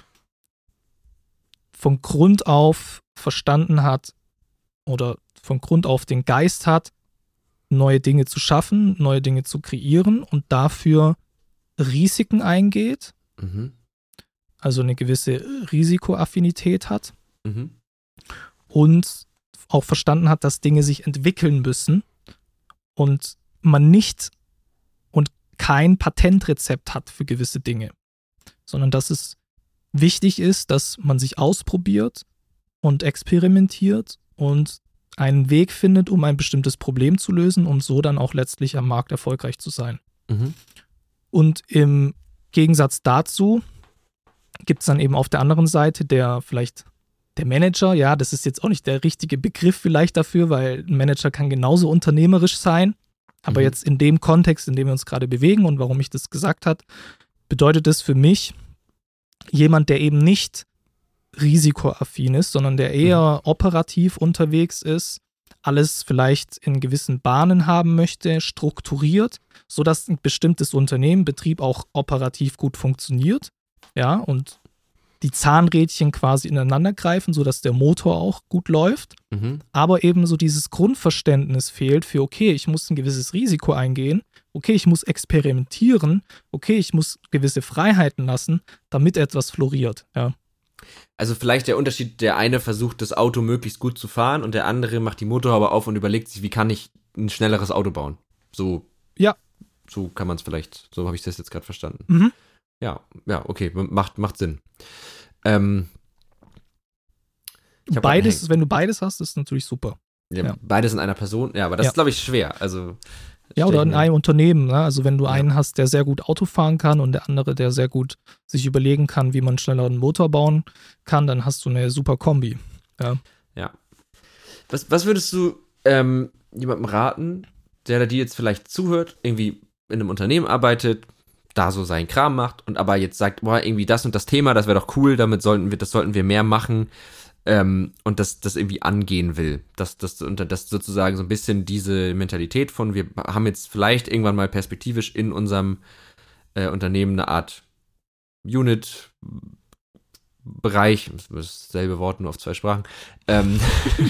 von Grund auf verstanden hat oder von Grund auf den Geist hat, neue Dinge zu schaffen, neue Dinge zu kreieren und dafür Risiken eingeht, Mhm. also eine gewisse Risikoaffinität hat Mhm. und auch verstanden hat, dass Dinge sich entwickeln müssen und man nicht und kein Patentrezept hat für gewisse Dinge, sondern dass es wichtig ist, dass man sich ausprobiert und experimentiert und einen Weg findet, um ein bestimmtes Problem zu lösen, um so dann auch letztlich am Markt erfolgreich zu sein. Mhm. Und im Gegensatz dazu gibt es dann eben auf der anderen Seite der vielleicht der Manager, ja, das ist jetzt auch nicht der richtige Begriff vielleicht dafür, weil ein Manager kann genauso unternehmerisch sein, aber Mhm. jetzt in dem Kontext, in dem wir uns gerade bewegen und warum ich das gesagt habe, bedeutet es für mich, jemand, der eben nicht risikoaffin ist, sondern der eher operativ unterwegs ist, alles vielleicht in gewissen Bahnen haben möchte, strukturiert, sodass ein bestimmtes Unternehmen, Betrieb auch operativ gut funktioniert, ja, und die Zahnrädchen quasi ineinander greifen, sodass der Motor auch gut läuft, Mhm. aber eben so dieses Grundverständnis fehlt für, okay, ich muss ein gewisses Risiko eingehen, okay, ich muss experimentieren, okay, ich muss gewisse Freiheiten lassen, damit etwas floriert, ja. Also vielleicht der Unterschied, der eine versucht, das Auto möglichst gut zu fahren und der andere macht die Motorhaube auf und überlegt sich, wie kann ich ein schnelleres Auto bauen. So, Ja. so kann man es vielleicht, so habe ich das jetzt gerade verstanden. Mhm. Ja, ja, okay, macht, macht Sinn. Ähm, ich hab grad einen Beides, wenn du beides hast, ist natürlich super. Ja, Ja. Beides in einer Person, ja, aber das Ja. ist, glaube ich, schwer. Also, Ja, stell oder ich in mir- einem Unternehmen, ne? Also wenn du Ja. einen hast, der sehr gut Auto fahren kann und der andere, der sehr gut sich überlegen kann, wie man schneller einen Motor bauen kann, dann hast du eine super Kombi. Ja. Ja. Was, was würdest du ähm, jemandem raten, der dir jetzt vielleicht zuhört, irgendwie in einem Unternehmen arbeitet, da so seinen Kram macht und aber jetzt sagt, boah, irgendwie das und das Thema, das wäre doch cool, damit sollten wir, das sollten wir mehr machen, ähm, und das, das irgendwie angehen will. Das, das, und das sozusagen so ein bisschen diese Mentalität von, wir haben jetzt vielleicht irgendwann mal perspektivisch in unserem äh, Unternehmen eine Art Unit Bereich, dasselbe Wort nur auf zwei Sprachen, ähm,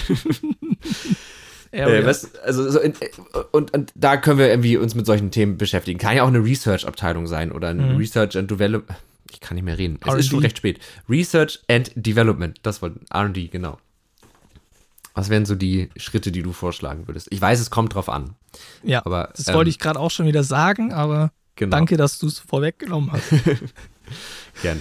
Äh, was, also so in, und, und da können wir irgendwie uns mit solchen Themen beschäftigen. Kann ja auch eine Research-Abteilung sein oder ein Mhm. Research and Development. Ich kann nicht mehr reden. Es R and D. ist schon recht spät. Research and Development. Das war R and D, genau. Was wären so die Schritte, die du vorschlagen würdest? Ich weiß, es kommt drauf an. Ja, Aber, das ähm, wollte ich gerade auch schon wieder sagen, aber Genau. danke, dass du es vorweggenommen hast. Gerne.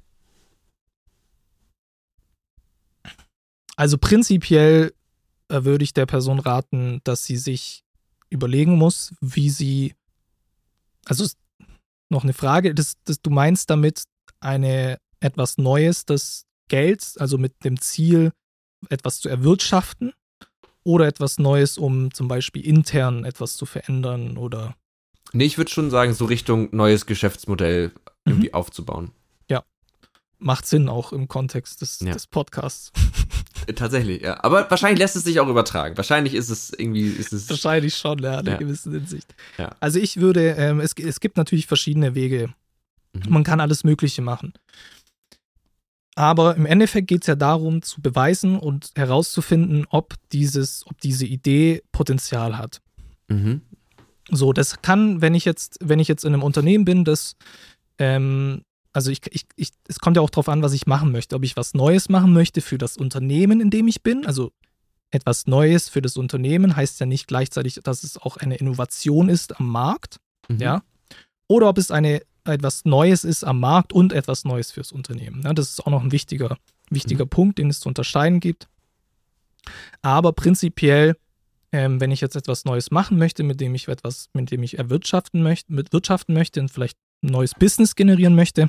Also prinzipiell äh, würde ich der Person raten, dass sie sich überlegen muss, wie sie, also ist noch eine Frage, das, das, du meinst damit eine etwas Neues, das Geld, also mit dem Ziel, etwas zu erwirtschaften oder etwas Neues, um zum Beispiel intern etwas zu verändern oder Nee, ich würde schon sagen, so Richtung neues Geschäftsmodell irgendwie Mhm. aufzubauen. macht Sinn auch im Kontext des, Ja. des Podcasts. Äh, Tatsächlich, ja. Aber wahrscheinlich lässt es sich auch übertragen. Wahrscheinlich ist es irgendwie, ist es. Wahrscheinlich schon, ja, in einer Ja. gewissen Hinsicht. Ja. Also ich würde, ähm, es, es gibt natürlich verschiedene Wege. Mhm. Man kann alles Mögliche machen. Aber im Endeffekt geht es ja darum, zu beweisen und herauszufinden, ob dieses, ob diese Idee Potenzial hat. Mhm. So, das kann, wenn ich jetzt, wenn ich jetzt in einem Unternehmen bin, das ähm, also ich, ich, ich, es kommt ja auch darauf an, was ich machen möchte. Ob ich was Neues machen möchte für das Unternehmen, in dem ich bin. Also etwas Neues für das Unternehmen heißt ja nicht gleichzeitig, dass es auch eine Innovation ist am Markt. Mhm. Ja? Oder ob es eine, etwas Neues ist am Markt und etwas Neues fürs Unternehmen. Ja, das ist auch noch ein wichtiger, wichtiger mhm. Punkt, den es zu unterscheiden gibt. Aber prinzipiell, ähm, wenn ich jetzt etwas Neues machen möchte, mit dem ich etwas, mit dem ich erwirtschaften möchte, mit wirtschaften möchte und vielleicht ein neues Business generieren möchte,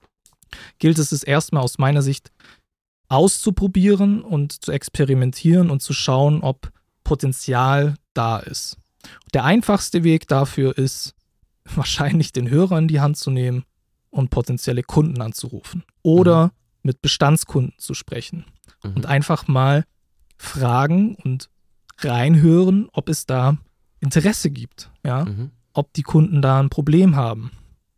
gilt es es erstmal aus meiner Sicht auszuprobieren und zu experimentieren und zu schauen, ob Potenzial da ist. Der einfachste Weg dafür ist, wahrscheinlich den Hörer in die Hand zu nehmen und potenzielle Kunden anzurufen oder mhm. mit Bestandskunden zu sprechen mhm. und einfach mal fragen und reinhören, ob es da Interesse gibt, ja, mhm. ob die Kunden da ein Problem haben,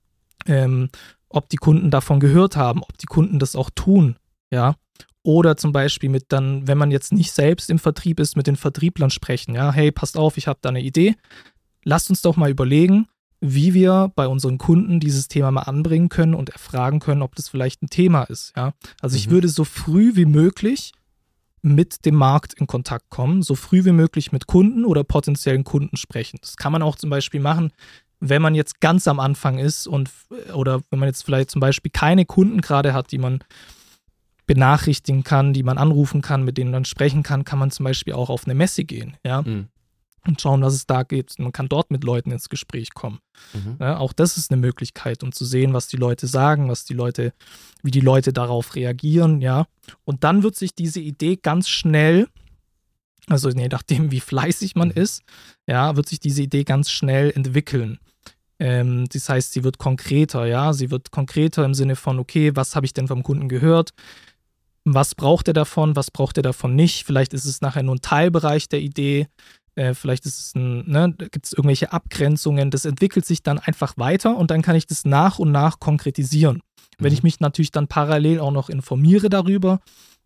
ähm, ob die Kunden davon gehört haben, ob die Kunden das auch tun, ja, oder zum Beispiel mit dann, wenn man jetzt nicht selbst im Vertrieb ist, mit den Vertrieblern sprechen, ja, hey, passt auf, ich habe da eine Idee, lasst uns doch mal überlegen, wie wir bei unseren Kunden dieses Thema mal anbringen können und erfragen können, ob das vielleicht ein Thema ist, ja. Also mhm. ich würde so früh wie möglich mit dem Markt in Kontakt kommen, so früh wie möglich mit Kunden oder potenziellen Kunden sprechen. Das kann man auch zum Beispiel machen, wenn man jetzt ganz am Anfang ist und oder wenn man jetzt vielleicht zum Beispiel keine Kunden gerade hat, die man benachrichtigen kann, die man anrufen kann, mit denen man sprechen kann, kann man zum Beispiel auch auf eine Messe gehen, ja, mhm. und schauen, was es da gibt. Man kann dort mit Leuten ins Gespräch kommen. Mhm. Ja, auch das ist eine Möglichkeit, um zu sehen, was die Leute sagen, was die Leute, wie die Leute darauf reagieren, ja. Und dann wird sich diese Idee ganz schnell, also je nachdem, wie fleißig man ist, ja, wird sich diese Idee ganz schnell entwickeln. Ähm, das heißt, sie wird konkreter, ja, sie wird konkreter im Sinne von, okay, was habe ich denn vom Kunden gehört? Was braucht er davon, was braucht er davon nicht? Vielleicht ist es nachher nur ein Teilbereich der Idee, äh, vielleicht ist es ein, ne, gibt es irgendwelche Abgrenzungen. Das entwickelt sich dann einfach weiter und dann kann ich das nach und nach konkretisieren. Mhm. Wenn ich mich natürlich dann parallel auch noch informiere darüber,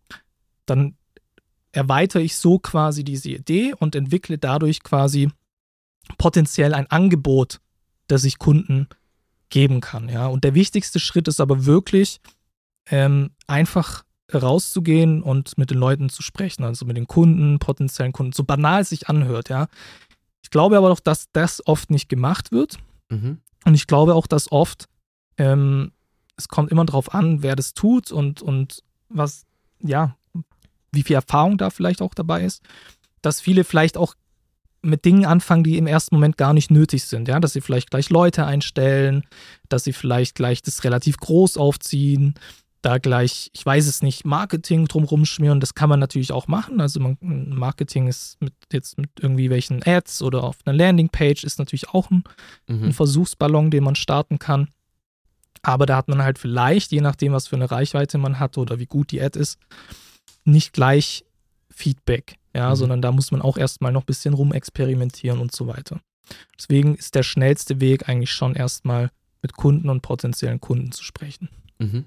dann erweitere ich so quasi diese Idee und entwickle dadurch quasi potenziell ein Angebot, das ich Kunden geben kann. Ja? Und der wichtigste Schritt ist aber wirklich ähm, einfach rauszugehen und mit den Leuten zu sprechen, also mit den Kunden, potenziellen Kunden, so banal es sich anhört, ja. Ich glaube aber auch, dass das oft nicht gemacht wird. Mhm. Und ich glaube auch, dass oft, ähm, es kommt immer darauf an, wer das tut und, und was, ja, wie viel Erfahrung da vielleicht auch dabei ist, dass viele vielleicht auch mit Dingen anfangen, die im ersten Moment gar nicht nötig sind, ja, dass sie vielleicht gleich Leute einstellen, dass sie vielleicht gleich das relativ groß aufziehen, da gleich, ich weiß es nicht, Marketing drumherum schmieren, das kann man natürlich auch machen. Also man, Marketing ist mit jetzt mit irgendwie welchen Ads oder auf einer Landingpage ist natürlich auch ein, mhm. ein Versuchsballon, den man starten kann. Aber da hat man halt vielleicht, je nachdem, was für eine Reichweite man hat oder wie gut die Ad ist, nicht gleich Feedback, ja, mhm. sondern da muss man auch erstmal noch ein bisschen rumexperimentieren und so weiter. Deswegen ist der schnellste Weg eigentlich schon erstmal mit Kunden und potenziellen Kunden zu sprechen. Mhm.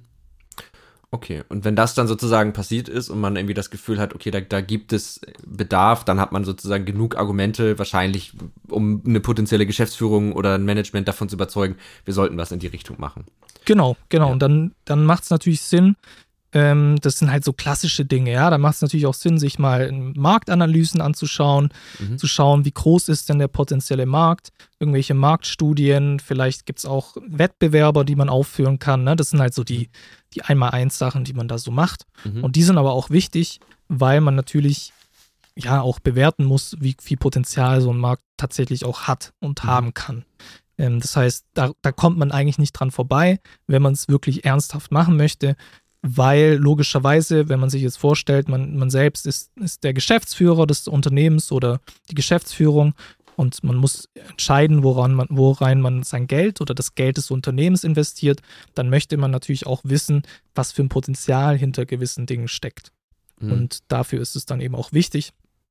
Okay, und wenn das dann sozusagen passiert ist und man irgendwie das Gefühl hat, okay, da, da gibt es Bedarf, dann hat man sozusagen genug Argumente wahrscheinlich, um eine potenzielle Geschäftsführung oder ein Management davon zu überzeugen, wir sollten was in die Richtung machen. Genau, genau. Ja. Und dann, dann macht es natürlich Sinn, ähm, das sind halt so klassische Dinge, ja, da macht es natürlich auch Sinn, sich mal Marktanalysen anzuschauen, mhm. zu schauen, wie groß ist denn der potenzielle Markt, irgendwelche Marktstudien, vielleicht gibt es auch Wettbewerber, die man aufführen kann, ne? Das sind halt so die, die Einmal-Eins-Sachen, die man da so macht. Mhm. Und die sind aber auch wichtig, weil man natürlich ja auch bewerten muss, wie viel Potenzial so ein Markt tatsächlich auch hat und mhm. haben kann. Ähm, das heißt, da, da kommt man eigentlich nicht dran vorbei, wenn man es wirklich ernsthaft machen möchte, weil logischerweise, wenn man sich jetzt vorstellt, man, man selbst ist, ist der Geschäftsführer des Unternehmens oder die Geschäftsführung und man muss entscheiden, woran man, worein man sein Geld oder das Geld des Unternehmens investiert, dann möchte man natürlich auch wissen, was für ein Potenzial hinter gewissen Dingen steckt. Mhm. Und dafür ist es dann eben auch wichtig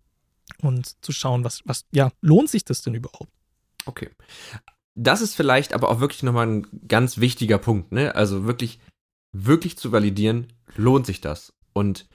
und zu schauen, was, was, ja, lohnt sich das denn überhaupt? Okay. Das ist vielleicht aber auch wirklich nochmal ein ganz wichtiger Punkt, ne? Also wirklich wirklich zu validieren, lohnt sich das. Und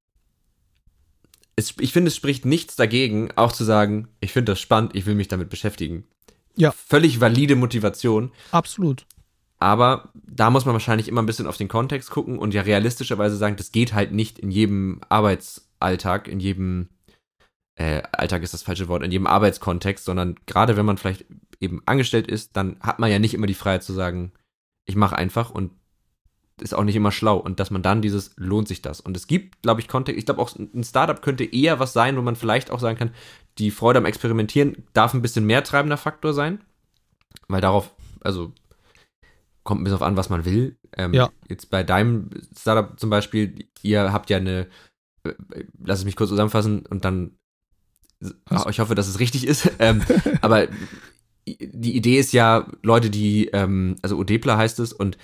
es, ich finde, es spricht nichts dagegen, auch zu sagen, ich finde das spannend, ich will mich damit beschäftigen. Ja. Völlig valide Motivation. Absolut. aber da muss man wahrscheinlich immer ein bisschen auf den Kontext gucken und ja realistischerweise sagen, das geht halt nicht in jedem Arbeitsalltag, in jedem äh, Alltag ist das falsche Wort, in jedem Arbeitskontext, sondern gerade wenn man vielleicht eben angestellt ist, dann hat man ja nicht immer die Freiheit zu sagen, ich mache einfach und ist auch nicht immer schlau und dass man dann dieses, lohnt sich das? Und es gibt, glaube ich, Kontext, ich glaube auch ein Startup könnte eher was sein, wo man vielleicht auch sagen kann, die Freude am Experimentieren darf ein bisschen mehr treibender Faktor sein, weil darauf, also kommt ein bisschen auf an, was man will. Ähm, ja. Jetzt bei deinem Startup zum Beispiel, ihr habt ja eine, äh, lass es mich kurz zusammenfassen und dann, also. Ich hoffe, dass es richtig ist, ähm, aber die Idee ist ja, Leute, die, ähm, also Odepler heißt es und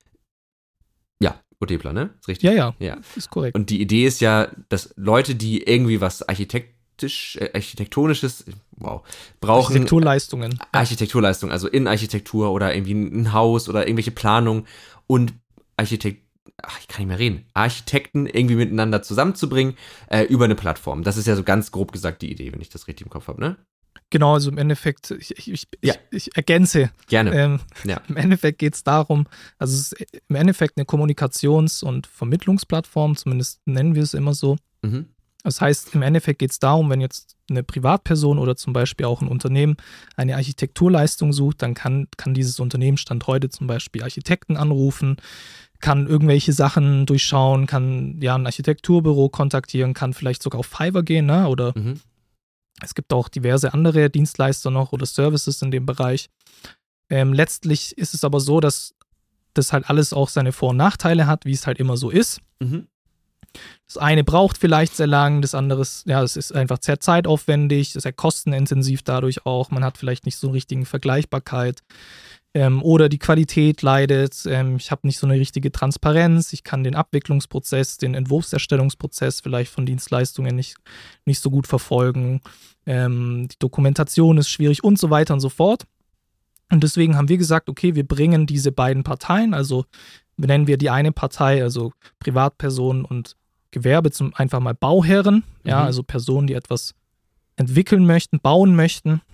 ja, Odepler, ne? Ist richtig? Ja, ja, ja, ist korrekt. Und die Idee ist ja, dass Leute, die irgendwie was architektisch, äh, architektonisches, wow, brauchen. Architekturleistungen. Architekturleistungen, also Innenarchitektur oder irgendwie ein Haus oder irgendwelche Planungen und Architekt, ach, ich kann nicht mehr reden, Architekten irgendwie miteinander zusammenzubringen äh, über eine Plattform. Das ist ja so ganz grob gesagt die Idee, wenn ich das richtig im Kopf habe, ne? Genau, also im Endeffekt, ich, ich, ich, ja. ich, ich ergänze. Gerne. Ähm, ja. Im Endeffekt geht es darum, also es ist im Endeffekt eine Kommunikations- und Vermittlungsplattform, zumindest nennen wir es immer so. Mhm. Das heißt, im Endeffekt geht es darum, wenn jetzt eine Privatperson oder zum Beispiel auch ein Unternehmen eine Architekturleistung sucht, dann kann, kann dieses Unternehmen Stand heute zum Beispiel Architekten anrufen, kann irgendwelche Sachen durchschauen, kann ja ein Architekturbüro kontaktieren, kann vielleicht sogar auf Fiverr gehen, ne? Oder mhm. es gibt auch diverse andere Dienstleister noch oder Services in dem Bereich. Ähm, letztlich ist es aber so, dass das halt alles auch seine Vor- und Nachteile hat, wie es halt immer so ist. Mhm. Das eine braucht vielleicht sehr lang, das andere ist, ja, es ist einfach sehr zeitaufwendig, sehr kostenintensiv dadurch auch. Man hat vielleicht nicht so eine richtige Vergleichbarkeit. Ähm, oder die Qualität leidet, ähm, ich habe nicht so eine richtige Transparenz, ich kann den Abwicklungsprozess, den Entwurfserstellungsprozess vielleicht von Dienstleistungen nicht, nicht so gut verfolgen, ähm, die Dokumentation ist schwierig und so weiter und so fort. Und deswegen haben wir gesagt, okay, wir bringen diese beiden Parteien, also benennen wir die eine Partei, also Privatpersonen und Gewerbe, zum einfach mal Bauherren, mhm. ja, also Personen, die etwas entwickeln möchten, bauen möchten.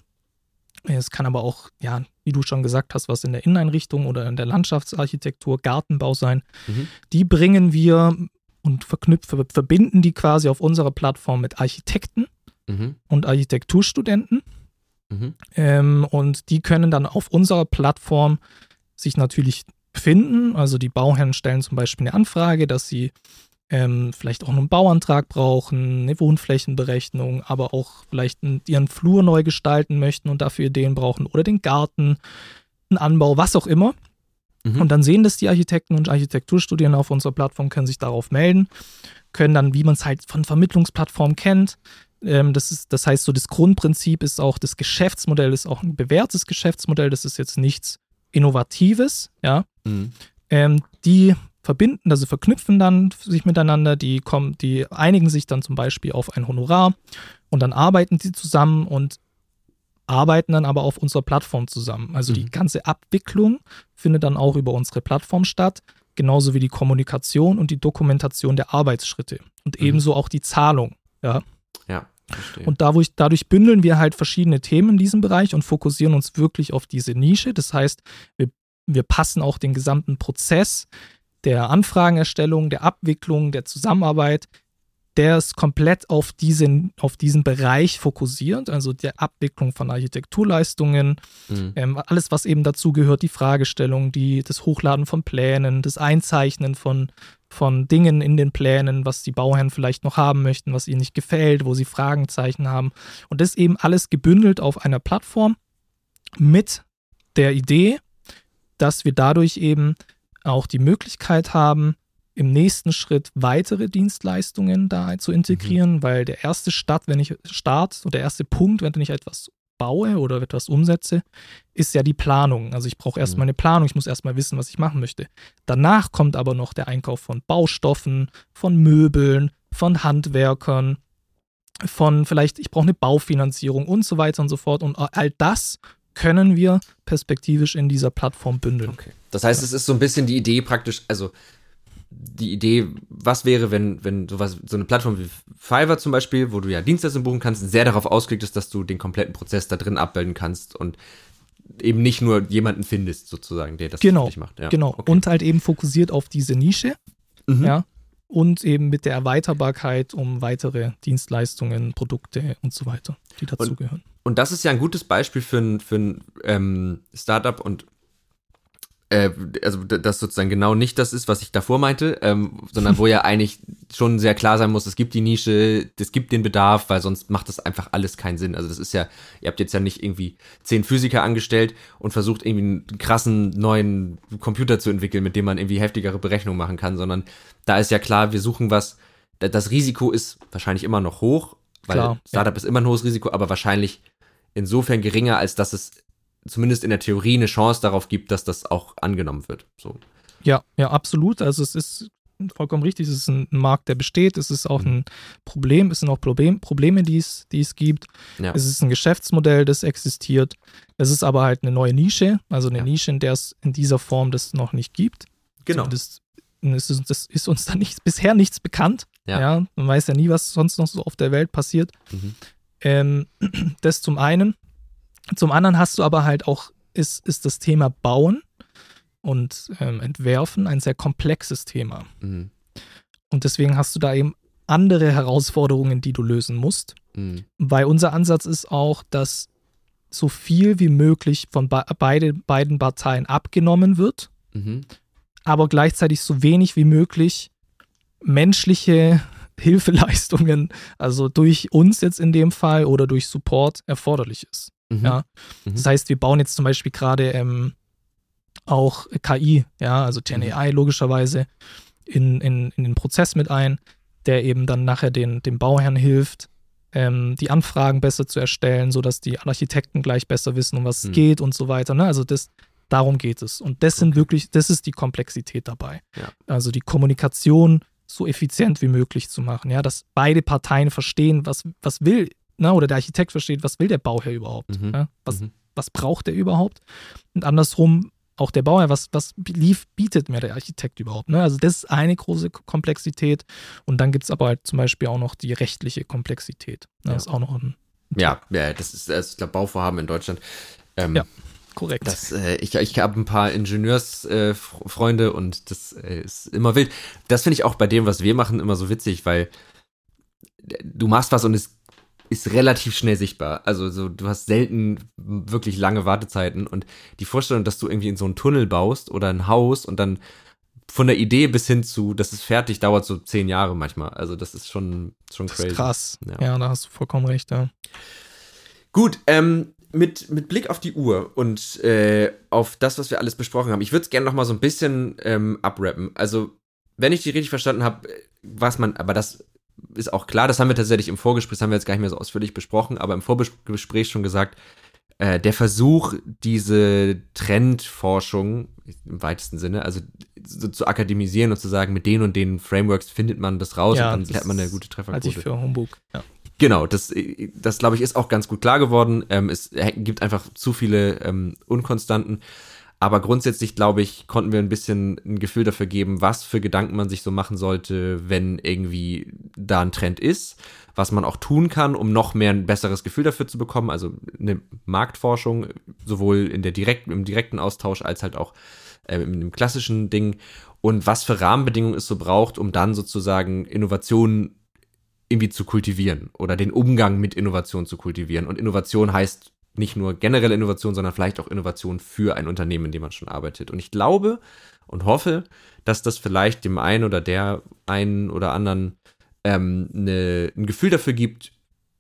Es kann aber auch, ja, wie du schon gesagt hast, was in der Inneneinrichtung oder in der Landschaftsarchitektur, Gartenbau sein. Mhm. Die bringen wir und verknüpfen, verbinden die quasi auf unserer Plattform mit Architekten mhm. und Architekturstudenten. Mhm. Ähm, und die können dann auf unserer Plattform sich natürlich finden. Also die Bauherren stellen zum Beispiel eine Anfrage, dass sie ähm, vielleicht auch einen Bauantrag brauchen, eine Wohnflächenberechnung, aber auch vielleicht ihren Flur neu gestalten möchten und dafür Ideen brauchen oder den Garten, einen Anbau, was auch immer. Mhm. Und dann sehen das die Architekten und Architekturstudenten auf unserer Plattform, können sich darauf melden, können dann, wie man es halt von Vermittlungsplattformen kennt, ähm, das ist, das heißt so, das Grundprinzip ist auch, das Geschäftsmodell ist auch ein bewährtes Geschäftsmodell, das ist jetzt nichts Innovatives, ja. Mhm. Ähm, die verbinden, also verknüpfen dann sich miteinander, die kommen, die einigen sich dann zum Beispiel auf ein Honorar und dann arbeiten sie zusammen und arbeiten dann aber auf unserer Plattform zusammen. Also mhm. die ganze Abwicklung findet dann auch über unsere Plattform statt, genauso wie die Kommunikation und die Dokumentation der Arbeitsschritte und mhm. ebenso auch die Zahlung, ja. Ja, verstehe. Und dadurch, dadurch bündeln wir halt verschiedene Themen in diesem Bereich und fokussieren uns wirklich auf diese Nische. Das heißt, wir, wir passen auch den gesamten Prozess der Anfragenerstellung, der Abwicklung, der Zusammenarbeit, der ist komplett auf diesen, auf diesen Bereich fokussiert, also der Abwicklung von Architekturleistungen, mhm. ähm, alles, was eben dazu gehört, die Fragestellung, die, das Hochladen von Plänen, das Einzeichnen von, von Dingen in den Plänen, was die Bauherren vielleicht noch haben möchten, was ihnen nicht gefällt, wo sie Fragezeichen haben. Und das eben alles gebündelt auf einer Plattform mit der Idee, dass wir dadurch eben auch die Möglichkeit haben, im nächsten Schritt weitere Dienstleistungen da zu integrieren, mhm. weil der erste Start, wenn ich Start oder der erste Punkt, wenn ich etwas baue oder etwas umsetze, ist ja die Planung. Also ich brauche erstmal eine Planung, ich muss erstmal wissen, was ich machen möchte. Danach kommt aber noch der Einkauf von Baustoffen, von Möbeln, von Handwerkern, von vielleicht, ich brauche eine Baufinanzierung und so weiter und so fort. Und all das können wir perspektivisch in dieser Plattform bündeln. Okay. Das heißt, ja. es ist so ein bisschen die Idee praktisch, also die Idee, was wäre, wenn, wenn sowas, so eine Plattform wie Fiverr zum Beispiel, wo du ja Dienstleistungen buchen kannst, sehr darauf ausgelegt ist, dass du den kompletten Prozess da drin abbilden kannst und eben nicht nur jemanden findest, sozusagen, der das genau, für dich macht. Ja, genau. okay. Und halt eben fokussiert auf diese Nische, Mhm. ja, und eben mit der Erweiterbarkeit um weitere Dienstleistungen, Produkte und so weiter, die dazugehören. Und das ist ja ein gutes Beispiel für ein, für ein ähm, Startup und äh, also das sozusagen genau nicht das ist, was ich davor meinte, ähm, sondern wo ja eigentlich schon sehr klar sein muss, es gibt die Nische, es gibt den Bedarf, weil sonst macht das einfach alles keinen Sinn. Also das ist ja, ihr habt jetzt ja nicht irgendwie zehn Physiker angestellt und versucht irgendwie einen krassen neuen Computer zu entwickeln, mit dem man irgendwie heftigere Berechnungen machen kann, sondern da ist ja klar, wir suchen was, das Risiko ist wahrscheinlich immer noch hoch, weil Klar, Startup ja. ist immer ein hohes Risiko, aber wahrscheinlich insofern geringer, als dass es zumindest in der Theorie eine Chance darauf gibt, dass das auch angenommen wird. So. Ja, ja, absolut. Also es ist vollkommen richtig, es ist ein Markt, der besteht, es ist auch Mhm. ein Problem, es sind auch Problem, Probleme, die es, die es gibt. Ja. Es ist ein Geschäftsmodell, das existiert. Es ist aber halt eine neue Nische, also eine Ja. Nische, in der es in dieser Form das noch nicht gibt. Genau. Zumindest ist es, das ist uns da nichts, bisher nichts bekannt. Ja. Ja, man weiß ja nie, was sonst noch so auf der Welt passiert. Mhm. Ähm, das zum einen. Zum anderen hast du aber halt auch, ist, ist das Thema Bauen und ähm, Entwerfen ein sehr komplexes Thema. Mhm. Und deswegen hast du da eben andere Herausforderungen, die du lösen musst. Mhm. Weil unser Ansatz ist auch, dass so viel wie möglich von be- beide, beiden Parteien abgenommen wird, Mhm. aber gleichzeitig so wenig wie möglich menschliche Hilfeleistungen, also durch uns jetzt in dem Fall oder durch Support erforderlich ist. Mhm. Ja. Mhm. Das heißt, wir bauen jetzt zum Beispiel gerade ähm, auch K I, ja, also Gen Mhm. A I logischerweise, in, in, in den Prozess mit ein, der eben dann nachher den, dem Bauherrn hilft, ähm, die Anfragen besser zu erstellen, sodass die Architekten gleich besser wissen, um was Mhm. es geht und so weiter. Ne? Also das, darum geht es. Und das sind Okay. wirklich, das ist die Komplexität dabei. Ja. Also die Kommunikation so effizient wie möglich zu machen, ja, dass beide Parteien verstehen, was, was will, ne? Oder der Architekt versteht, was will der Bauherr überhaupt, Mhm. ne? was, Mhm. was braucht er überhaupt? Und andersrum auch der Bauherr, was, was lief, bietet mir der Architekt überhaupt? Ne? Also das ist eine große Komplexität. Und dann gibt es aber halt zum Beispiel auch noch die rechtliche Komplexität. Ne? Ja. Das ist auch noch ein Ja, ja, das ist, das ist ich glaube, Bauvorhaben in Deutschland. Ähm, Ja. korrekt. Das, äh, ich ich habe ein paar Ingenieursfreunde äh, Freunde und das äh, ist immer wild. Das finde ich auch bei dem, was wir machen, immer so witzig, weil du machst was und es ist relativ schnell sichtbar. Also so, du hast selten wirklich lange Wartezeiten und die Vorstellung, dass du irgendwie in so einen Tunnel baust oder ein Haus und dann von der Idee bis hin zu, das ist fertig, dauert so zehn Jahre manchmal. Also das ist schon, schon das crazy. ist krass. Ja. Ja. da hast du vollkommen recht. Ja. Gut, ähm, mit, mit Blick auf die Uhr und äh, auf das, was wir alles besprochen haben, ich würde es gerne noch mal so ein bisschen ähm, abrappen. Also, wenn ich die richtig verstanden habe, was man, aber das ist auch klar, das haben wir tatsächlich im Vorgespräch, das haben wir jetzt gar nicht mehr so ausführlich besprochen, aber im Vorgespräch schon gesagt, äh, der Versuch, diese Trendforschung im weitesten Sinne, also so zu akademisieren und zu sagen, mit den und den Frameworks findet man das raus Ja, und dann das hat man eine gute Trefferquote. Halte ich für Humbug. Ja. Genau, das, das glaube ich, ist auch ganz gut klar geworden. Ähm, es gibt einfach zu viele ähm, Unkonstanten. Aber grundsätzlich, glaube ich, konnten wir ein bisschen ein Gefühl dafür geben, was für Gedanken man sich so machen sollte, wenn irgendwie da ein Trend ist, was man auch tun kann, um noch mehr ein besseres Gefühl dafür zu bekommen. Also eine Marktforschung, sowohl in der direkten, im direkten Austausch als halt auch äh, im klassischen Ding. Und was für Rahmenbedingungen es so braucht, um dann sozusagen Innovationen irgendwie zu kultivieren oder den Umgang mit Innovation zu kultivieren. Und Innovation heißt nicht nur generelle Innovation, sondern vielleicht auch Innovation für ein Unternehmen, in dem man schon arbeitet. Und ich glaube und hoffe, dass das vielleicht dem einen oder der einen oder anderen ähm, ne, ein Gefühl dafür gibt,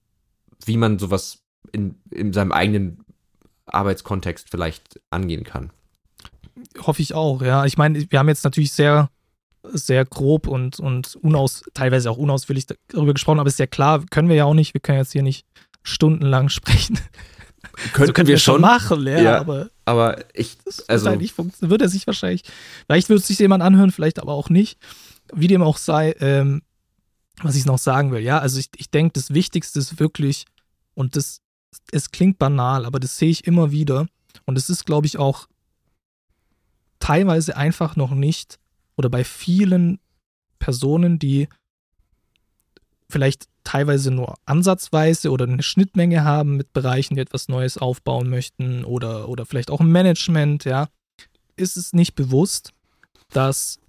wie man sowas in, in seinem eigenen Arbeitskontext vielleicht angehen kann. Hoffe ich auch, ja. Ich meine, wir haben jetzt natürlich sehr sehr grob und, und unaus, teilweise auch unausführlich darüber gesprochen, aber ist ja klar, können wir ja auch nicht, wir können jetzt hier nicht stundenlang sprechen. Könnten also können wir, wir schon machen, ja, ja, aber aber ich, das also wird, halt nicht funktio- wird er sich wahrscheinlich, vielleicht wird es sich jemand anhören, vielleicht aber auch nicht. Wie dem auch sei, ähm, was ich noch sagen will, ja, also ich, ich denke, das Wichtigste ist wirklich, und das, es klingt banal, aber das sehe ich immer wieder, und es ist, glaube ich, auch teilweise einfach noch nicht oder bei vielen Personen, die vielleicht teilweise nur ansatzweise oder eine Schnittmenge haben mit Bereichen, die etwas Neues aufbauen möchten oder, oder vielleicht auch im Management, ja, ist es nicht bewusst, dass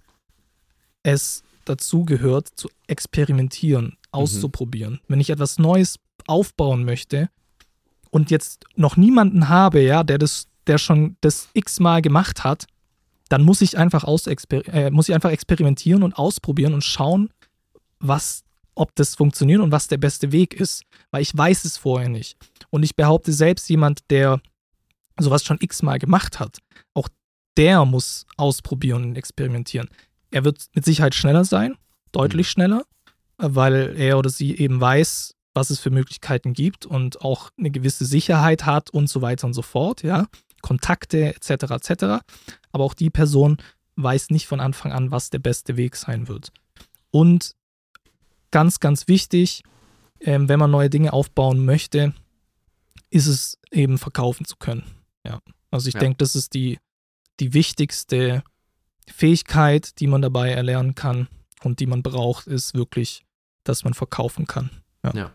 es dazu gehört, zu experimentieren, auszuprobieren. Mhm. Wenn ich etwas Neues aufbauen möchte und jetzt noch niemanden habe, ja, der das, der schon das x-mal gemacht hat, dann muss ich einfach ausexper- äh, muss ich einfach experimentieren und ausprobieren und schauen, was, ob das funktioniert und was der beste Weg ist. Weil ich weiß es vorher nicht. Und ich behaupte, selbst jemand, der sowas schon x-mal gemacht hat, auch der muss ausprobieren und experimentieren. Er wird mit Sicherheit schneller sein, deutlich schneller, weil er oder sie eben weiß, was es für Möglichkeiten gibt und auch eine gewisse Sicherheit hat und so weiter und so fort, ja, Kontakte et cetera et cetera. Aber auch die Person weiß nicht von Anfang an, was der beste Weg sein wird. Und ganz, ganz wichtig, ähm, wenn man neue Dinge aufbauen möchte, ist es eben verkaufen zu können. Ja. Also ich ja. denke, das ist die, die wichtigste Fähigkeit, die man dabei erlernen kann und die man braucht, ist wirklich, dass man verkaufen kann. Ja. ja.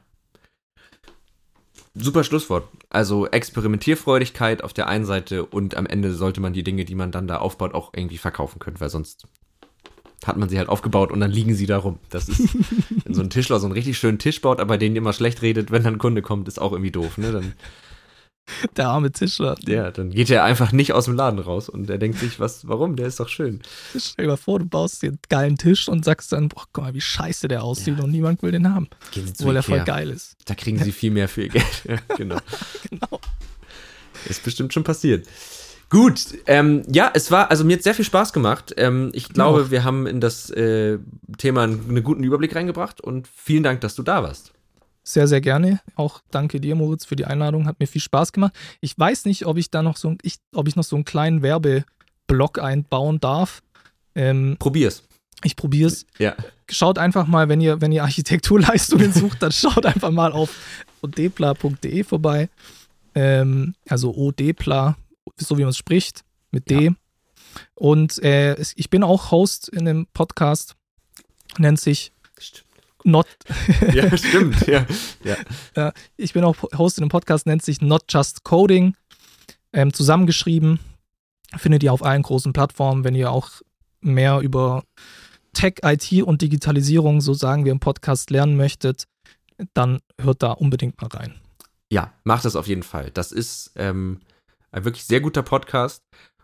Super Schlusswort. Also Experimentierfreudigkeit auf der einen Seite und am Ende sollte man die Dinge, die man dann da aufbaut, auch irgendwie verkaufen können, weil sonst hat man sie halt aufgebaut und dann liegen sie da rum. Das ist, wenn so ein Tischler so einen richtig schönen Tisch baut, aber den immer schlecht redet, wenn dann ein Kunde kommt, ist auch irgendwie doof, ne? Dann der arme Tischler. Ja, dann geht er einfach nicht aus dem Laden raus und er denkt sich, was, warum? Der ist doch schön. Stell dir mal vor, du baust dir einen geilen Tisch und sagst dann, boah, guck mal, wie scheiße der aussieht ja. und niemand will den haben. Gehen Sie zu obwohl Ikea. Der voll geil ist. Da kriegen Sie viel mehr für Ihr Geld. Ja, genau. genau. Ist bestimmt schon passiert. Gut, ähm, ja, es war, also mir hat sehr viel Spaß gemacht. Ähm, ich glaube, ja. wir haben in das äh, Thema einen guten Überblick reingebracht und vielen Dank, dass du da warst. Sehr, sehr gerne. Auch danke dir, Moritz, für die Einladung. Hat mir viel Spaß gemacht. Ich weiß nicht, ob ich da noch so, ich, ob ich noch so einen kleinen Werbeblock einbauen darf. Ähm, Probier's. Ich probier's. Ja. Schaut einfach mal, wenn ihr, wenn ihr Architekturleistungen sucht, dann schaut einfach mal auf odepla punkt de vorbei. Ähm, also odepla, so wie man es spricht, mit D. Ja. Und äh, ich bin auch Host in einem Podcast, nennt sich Not. Ja, stimmt. Ja. Ja. Ich bin auch Host in einem Podcast, nennt sich Not Just Coding. Ähm, zusammengeschrieben. Findet ihr auf allen großen Plattformen. Wenn ihr auch mehr über Tech, I T und Digitalisierung, so sagen wir im Podcast, lernen möchtet, dann hört da unbedingt mal rein. Ja, macht das auf jeden Fall. Das ist ähm, ein wirklich sehr guter Podcast.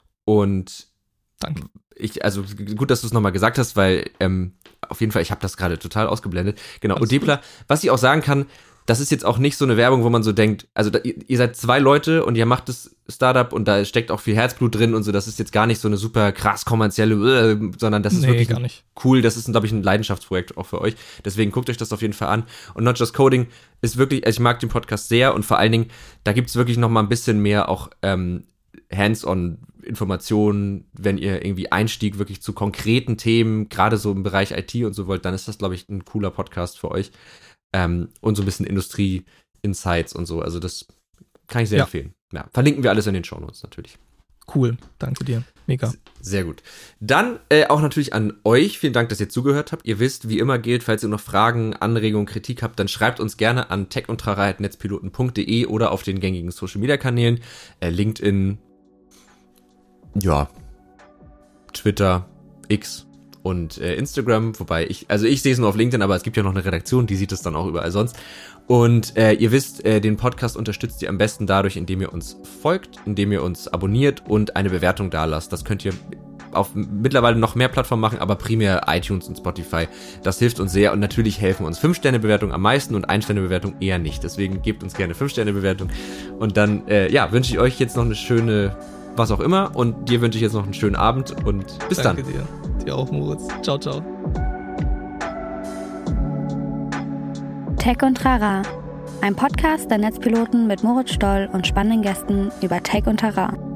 Und danke. Ich, also gut, dass du es nochmal gesagt hast, weil ähm, auf jeden Fall, ich habe das gerade total ausgeblendet. Genau, Alles Odepla, gut. Was ich auch sagen kann, das ist jetzt auch nicht so eine Werbung, wo man so denkt, also da, ihr, ihr seid zwei Leute und ihr macht das Startup und da steckt auch viel Herzblut drin und so, das ist jetzt gar nicht so eine super krass kommerzielle, äh, sondern das ist nee, wirklich gar nicht. cool, das ist, glaube ich, ein Leidenschaftsprojekt auch für euch. Deswegen guckt euch das auf jeden Fall an. Und Not Just Coding ist wirklich, also ich mag den Podcast sehr und vor allen Dingen, da gibt es wirklich nochmal ein bisschen mehr auch ähm, Hands-on Informationen, wenn ihr irgendwie Einstieg wirklich zu konkreten Themen, gerade so im Bereich I T und so wollt, dann ist das, glaube ich, ein cooler Podcast für euch. Ähm, und so ein bisschen Industrie-Insights und so. Also das kann ich sehr ja. empfehlen. Ja, verlinken wir alles in den Shownotes natürlich. Cool, danke dir. Mega. Sehr gut. Dann äh, auch natürlich an euch. Vielen Dank, dass ihr zugehört habt. Ihr wisst, wie immer gilt, falls ihr noch Fragen, Anregungen, Kritik habt, dann schreibt uns gerne an tech und trara at netzpiloten punkt de oder auf den gängigen Social-Media-Kanälen. Äh, LinkedIn, ja, Twitter, X und äh, Instagram, wobei ich, also ich sehe es nur auf LinkedIn, aber es gibt ja noch eine Redaktion, die sieht es dann auch überall sonst. Und äh, ihr wisst, äh, den Podcast unterstützt ihr am besten dadurch, indem ihr uns folgt, indem ihr uns abonniert und eine Bewertung dalasst. Das könnt ihr auf mittlerweile noch mehr Plattformen machen, aber primär iTunes und Spotify. Das hilft uns sehr und natürlich helfen uns fünf Sterne Bewertung am meisten und ein Sterne Bewertung eher nicht. Deswegen gebt uns gerne fünf Sterne Bewertung und dann äh, ja, wünsche ich euch jetzt noch eine schöne was auch immer und dir wünsche ich jetzt noch einen schönen Abend und bis Danke dann. Danke dir. Dir auch, Moritz. Ciao, ciao. Tech und Trara, ein Podcast der Netzpiloten mit Moritz Stoll und spannenden Gästen über Tech und Trara.